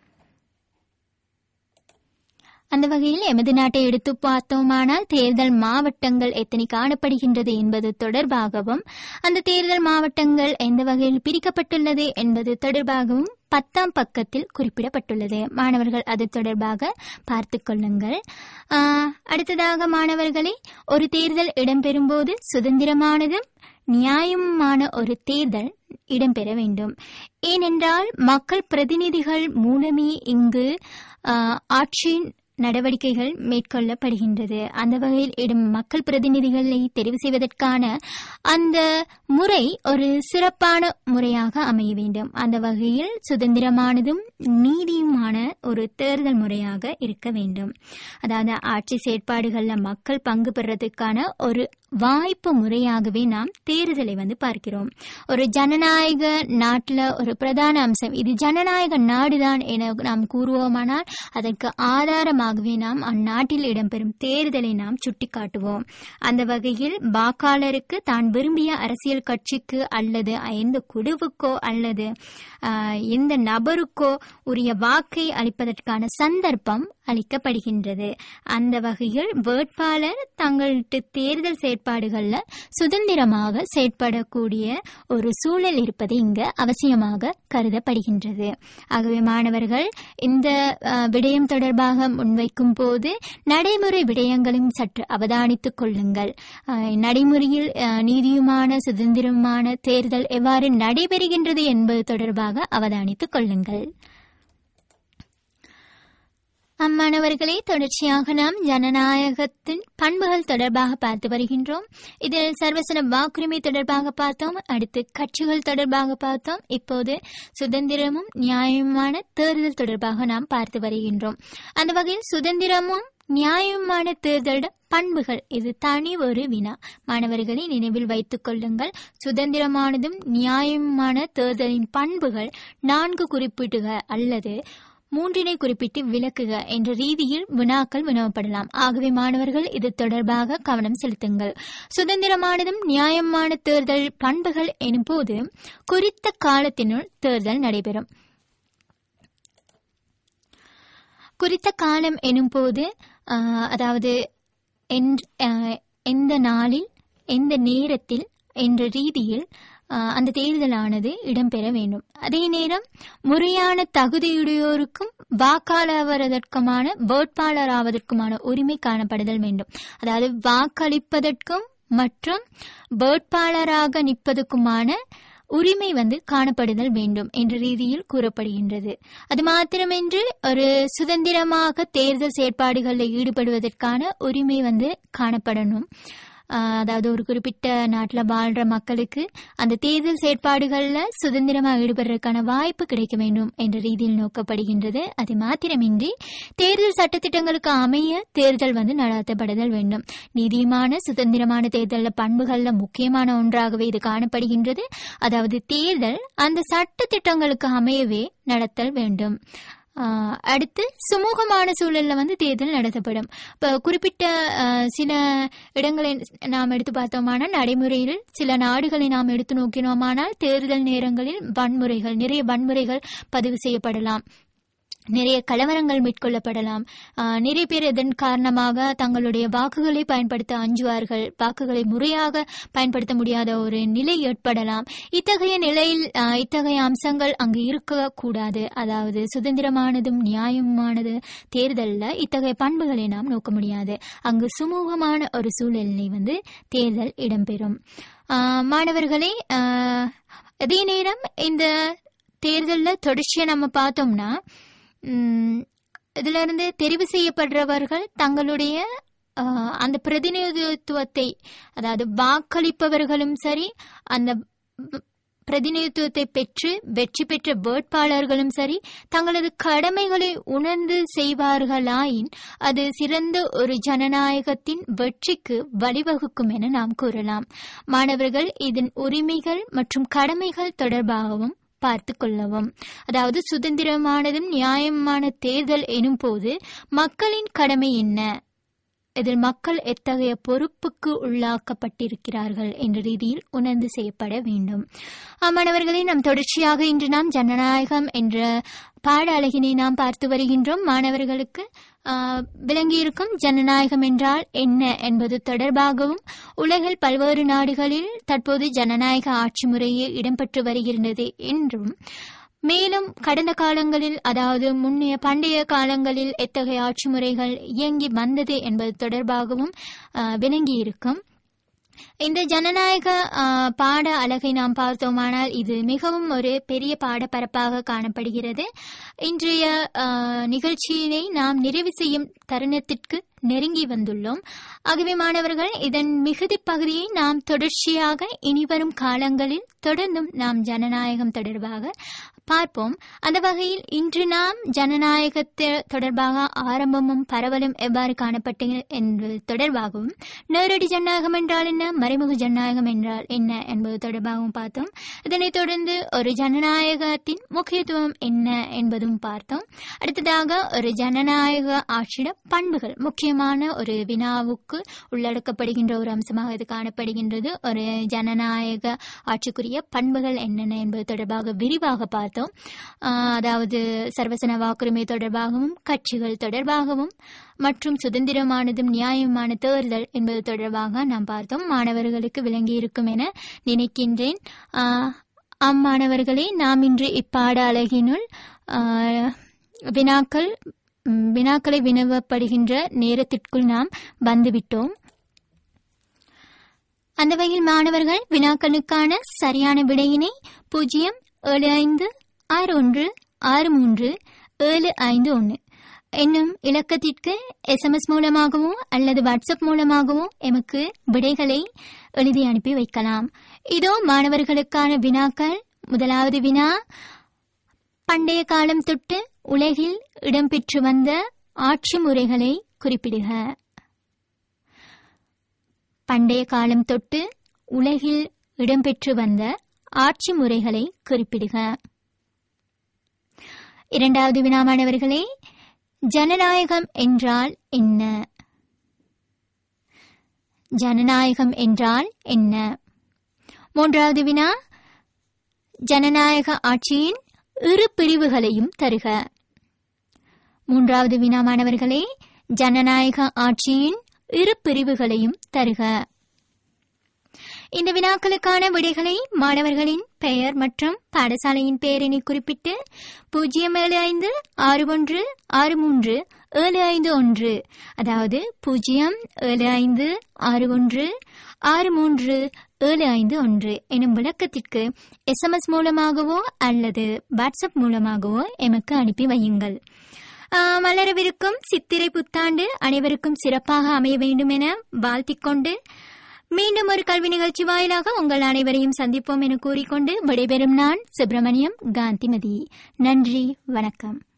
அந்த வகையில் எமது நாட்டை எடுத்து பார்த்தோமானால் தேர்தல் மாவட்டங்கள் எத்தனை காணப்படுகின்றது என்பது தொடர்பாகவும், அந்த தேர்தல் மாவட்டங்கள் எந்த வகையில் பிரிக்கப்பட்டுள்ளது என்பது தொடர்பாகவும் பத்தாம் பக்கத்தில் குறிப்பிடப்பட்டுள்ளது. மாணவர்கள் அது தொடர்பாக பார்த்து கொள்ளுங்கள். அடுத்ததாக மாணவர்களே, ஒரு தேர்தல் இடம்பெறும் போது சுதந்திரமானதும் நியாயமான ஒரு தேர்தல் இடம்பெற வேண்டும். ஏனென்றால் மக்கள் பிரதிநிதிகள் மூலமே இங்கு ஆட்சியின் நடவடிக்கைகள் மேற்கொள்ளப்படுகின்றது. அந்த வகையில் இடம் மக்கள் பிரதிநிதிகளை தெரிவு செய்வதற்கான அந்த முறை ஒரு சிறப்பான முறையாக அமைய வேண்டும். அந்த வகையில் சுதந்திரமானதும் நீதியுமான ஒரு தேர்தல் முறையாக இருக்க வேண்டும். அதாவது ஆட்சி செயற்பாடுகளில் மக்கள் பங்கு பெறுவதற்கான ஒரு வாய்ப்பு முறையாகவே நாம் தேர்தலை வந்து பார்க்கிறோம். ஒரு ஜனநாயக நாட்டில் ஒரு பிரதான அம்சம் இது ஜனநாயக நாடுதான் என நாம் கூறுவோமானால் அதற்கு ஆதாரமாகவே நாம் அந்நாட்டில் இடம்பெறும் தேர்தலை நாம் சுட்டிக்காட்டுவோம். அந்த வகையில் வாக்காளருக்கு தான் விரும்பிய அரசியல் கட்சிக்கு அல்லது எந்த குழுவுக்கோ அல்லது எந்த நபருக்கோ உரிய வாக்கை அளிப்பதற்கான சந்தர்ப்பம் அளிக்கப்படுகின்றது. அந்த வகையில் வேட்பாளர் தங்களது தேர்தல் செயற்பாடுகள்ல சுதந்திரமாக செயற்படக்கூடிய ஒரு சூழல் இருப்பது இங்கு அவசியமாக கருதப்படுகின்றது. ஆகவே மாணவர்கள் இந்த விடயம் தொடர்பாக முன் முன்வைக்கும் போது நடைமுறை விடயங்களையும் சற்று அவதானித்துக் கொள்ளுங்கள். நடைமுறையில் நீதியுமான சுதந்திரமான தேர்தல் எவ்வாறு நடைபெறுகின்றது என்பது தொடர்பாக அவதானித்துக் கொள்ளுங்கள். அம்மாணவர்களே, தொடர்ச்சியாக நாம் ஜனநாயகத்தின் பண்புகள் தொடர்பாக பார்த்து வருகின்றோம். இதில் சர்வசன வாக்குரிமை தொடர்பாக பார்த்தோம், அடுத்து கட்சிகள் தொடர்பாக பார்த்தோம், இப்போது சுதந்திரமும் நியாயமான தேர்தல் தொடர்பாக நாம் பார்த்து வருகின்றோம். அந்த வகையில் சுதந்திரமும் நியாயமான தேர்தல் பண்புகள், இது தனி ஒரு வினா. மாணவர்களை நினைவில் வைத்துக் கொள்ளுங்கள். சுதந்திரமானதும் நியாயமான தேர்தலின் பண்புகள் நான்கு குறிப்பிடுக அல்லது மூன்றினை குறிப்பிட்டு விளக்குக என்ற ரீதியில் வினாக்கள் வினவப்படலாம். ஆகவே மாணவர்கள் இது தொடர்பாக கவனம் செலுத்துங்கள். சுதந்திரமானதும் நியாயமான தேர்தல் பண்புகள் எனும் போது குறித்த காலத்தினுள் தேர்தல் நடைபெறும். குறித்த காலம் எனும் போது அதாவது எந்த நாளில் எந்த நேரத்தில் என்ற ரீதியில் அந்த தேர்தலானது இடம்பெற வேண்டும். அதே நேரம் முறையான தகுதியுடையோருக்கும் வாக்காளர்வதற்குமான வேட்பாளர் ஆவதற்குமான உரிமை காணப்படுதல் வேண்டும். அதாவது வாக்களிப்பதற்கும் மற்றும் வேட்பாளராக நிற்பதற்குமான உரிமை வந்து காணப்படுதல் வேண்டும் என்ற ரீதியில் கூறப்படுகின்றது. அது மாத்திரமின்றி ஒரு சுதந்திரமாக தேர்தல் செயற்பாடுகளில் ஈடுபடுவதற்கான உரிமை வந்து காணப்படணும். அதாவது ஒரு குறிப்பிட்ட நாட்டில் வாழ்ற மக்களுக்கு அந்த தேர்தல் செயற்பாடுகளில் சுதந்திரமாக ஈடுபடுறதுக்கான வாய்ப்பு கிடைக்க வேண்டும் என்ற ரீதியில் நோக்கப்படுகின்றது. அது மாத்திரமின்றி தேர்தல் சட்டத்திட்டங்களுக்கு அமைய தேர்தல் வந்து நடத்தப்படுதல் வேண்டும். நீதியுமான சுதந்திரமான தேர்தல் பண்புகளில் முக்கியமான ஒன்றாகவே இது காணப்படுகின்றது. அதாவது தேர்தல் அந்த சட்டத்திட்டங்களுக்கு அமையவே நடத்தல் வேண்டும். அடுத்து சுமூகமான சூழல்ல வந்து தேர்தல் நடத்தப்படும். இப்போ குறிப்பிட்ட சில இடங்களை நாம் எடுத்து பார்த்தோமானால், நடைமுறையில் சில நாடுகளை நாம் எடுத்து நோக்கினோமானால் தேர்தல் நேரங்களில் வன்முறைகள் நிறைய வன்முறைகள் பதிவு செய்யப்படலாம், நிறைய கலவரங்கள் மேற்கொள்ளப்படலாம். நிறைய பேர் இதன் காரணமாக தங்களுடைய வாக்குகளை பயன்படுத்த அஞ்சுவார்கள், வாக்குகளை முறையாக பயன்படுத்த முடியாத ஒரு நிலை ஏற்படலாம். இத்தகைய நிலையில் இத்தகைய அம்சங்கள் அங்கு இருக்கக்கூடாது. அதாவது சுதந்திரமானதும் நியாயமானது தேர்தலில் இத்தகைய பண்புகளை நாம் நோக்க முடியாது. அங்கு சுமூகமான ஒரு சூழ்நிலை வந்து தேர்தல் இடம்பெறும். மாணவர்களே, அதே நேரம் இந்த தேர்தலில் தொடர்ச்சியை நம்ம பார்த்தோம்னா, இதுல இருந்து தெரிவு செய்யப்படுறவர்கள் தங்களுடைய அந்த பிரதிநிதித்துவத்தை, அதாவது வாக்களிப்பவர்களும் சரி, அந்த பிரதிநிதித்துவத்தை பெற்று வெற்றி பெற்ற வேட்பாளர்களும் சரி, தங்களது கடமைகளை உணர்ந்து செய்வார்களாயின் அது சிறந்த ஒரு ஜனநாயகத்தின் வெற்றிக்கு வழிவகுக்கும் என நாம் கூறலாம். மாணவர்கள் இதன் உரிமைகள் மற்றும் கடமைகள் தொடர்பாகவும் பார்த்து கொள்ளவும். அதாவது சுதந்திரமானதும் நியாயமான தேர்தல் எனும் போது மக்களின் கடமை என்ன, இதில் மக்கள் எத்தகைய பொறுப்புக்கு உள்ளாக்கப்பட்டிருக்கிறார்கள் என்ற ரீதியில் உணர்ந்து செய்யப்பட வேண்டும். மாணவர்களே, நாம் தொடர்ச்சியாக இன்று நாம் ஜனநாயகம் என்ற பாட அழகினை நாம் பார்த்து வருகின்றோம். மாணவர்களுக்கு விளங்கியிருக்கும் ஜனநாயகம் என்றால் என்ன என்பது தொடர்பாகவும், உலகில் பல்வேறு நாடுகளில் தற்போது ஜனநாயக ஆட்சி முறையே இடம்பெற்று வருகின்றது என்றும், மேலும் கடந்த காலங்களில் அதாவது முன்னைய பண்டைய காலங்களில் எத்தகைய ஆட்சி முறைகள் இயங்கி வந்தது என்பது தொடர்பாகவும் விளங்கியிருக்கும். இந்த ஜனநாயக பாட அழகை நாம் பார்த்தோமானால் இது மிகவும் ஒரு பெரிய பாடப்பரப்பாக காணப்படுகிறது. இன்றைய நிகழ்ச்சியினை நாம் நிறைவு செய்யும் தருணத்திற்கு நெருங்கி வந்துள்ளோம். ஆகவே மாணவர்கள், இதன் மிகுதி பகுதியை நாம் தொடர்ச்சியாக இனிவரும் காலங்களில் தொடர்ந்தும் நாம் ஜனநாயகம் தொடர்பாக பார்ப்போம். அந்த வகையில் இன்று நாம் ஜனநாயகத்தை தொடர்பாக ஆரம்பமும் பரவலும் எவ்வாறு காணப்பட்டது என்பது தொடர்பாகவும், நேரடி ஜனநாயகம் என்றால் என்ன, மறைமுக ஜனநாயகம் என்றால் என்ன என்பது தொடர்பாகவும் பார்த்தோம். இதனைத் தொடர்ந்து ஒரு ஜனநாயகத்தின் முக்கியத்துவம் என்ன என்பதும் பார்த்தோம். அடுத்ததாக ஒரு ஜனநாயக ஆட்சியிட பண்புகள் முக்கியமான ஒரு வினாவுக்கு உள்ளடக்கப்படுகின்ற ஒரு அம்சமாக இது காணப்படுகின்றது. ஒரு ஜனநாயக ஆட்சிக்குரிய பண்புகள் என்னென்ன என்பது தொடர்பாக விரிவாக பார்த்தோம். அதாவது சர்வசன வாக்குரிமை தொடர்பாகவும், கட்சிகள் தொடர்பாகவும், மற்றும் சுதந்திரமானதும் நியாயமான தேர்தல் என்பது தொடர்பாக நாம் பார்த்தோம். மாணவர்களுக்கு விளங்கி இருக்கும் என நினைக்கின்றேன். அம்மாணவர்களே, நாம் இன்று இப்பாட அழகினுள் வினாக்கள் வினாக்களை வினவப்படுகின்ற நேரத்திற்குள் நாம் வந்துவிட்டோம். அந்த வகையில் மாணவர்கள் வினாக்களுக்கான சரியான விடையினை பூஜ்ஜியம் ஏழு ஐந்து ஆறு ஒன்று ஆறு மூன்று ஏழு ஐந்து ஒன்று என்னும் இலக்கத்திற்கு எஸ்எம்எஸ் மூலமாகவோ அல்லது வாட்ஸ்அப் மூலமாகவோ எமக்கு விடைகளை எழுதி அனுப்பி வைக்கலாம். இதோ மாணவர்களுக்கான வினாக்கள். முதலாவது வினா, பண்டைய காலம் தொட்டு உலகில் இடம்பெற்று வந்த ஆட்சி முறைகளை குறிப்பிடுக. பண்டைய காலம் தொட்டு உலகில் இடம்பெற்று வந்த ஆட்சி முறைகளை குறிப்பிடுக. இரண்டாவது வினா மாணவர்களே, ஜனநாயகம் என்றால் என்ன? ஜனநாயகம் என்றால் என்ன? மூன்றாவது வினா, ஜனநாயக ஆட்சியின் இரு பிரிவுகளையும் தருக. மூன்றாவது வினா மாணவர்களே, ஜனநாயக ஆட்சியின் இரு பிரிவுகளையும் தருக. இந்த வினாக்களுக்கான விடைகளை மாணவர்களின் பெயர் மற்றும் பாடசாலையின் பெயரினை குறிப்பிட்டு பூஜ்ஜியம் ஏழு ஐந்து ஆறு ஒன்று ஆறு மூன்று ஏழு ஐந்து ஒன்று அதாவது பூஜ்ஜியம் ஏழு ஐந்து ஆறு ஒன்று ஆறு மூன்று ஏழு ஐந்து ஒன்று எனும் விளக்கத்திற்கு எஸ்எம்எஸ் மூலமாகவோ அல்லது வாட்ஸ்அப் மூலமாகவோ எமக்கு அனுப்பி வையுங்கள். மலரவிருக்கும் சித்திரை புத்தாண்டு அனைவருக்கும் சிறப்பாக அமைய வேண்டும் என வாழ்த்திக் கொண்டு மீண்டும் ஒரு கல்வி நிகழ்ச்சி வாயிலாக உங்கள் அனைவரையும் சந்திப்போம் என கூறிக்கொண்டு விடைபெறும் நான் சுப்பிரமணியம் காந்திமதி. நன்றி, வணக்கம்.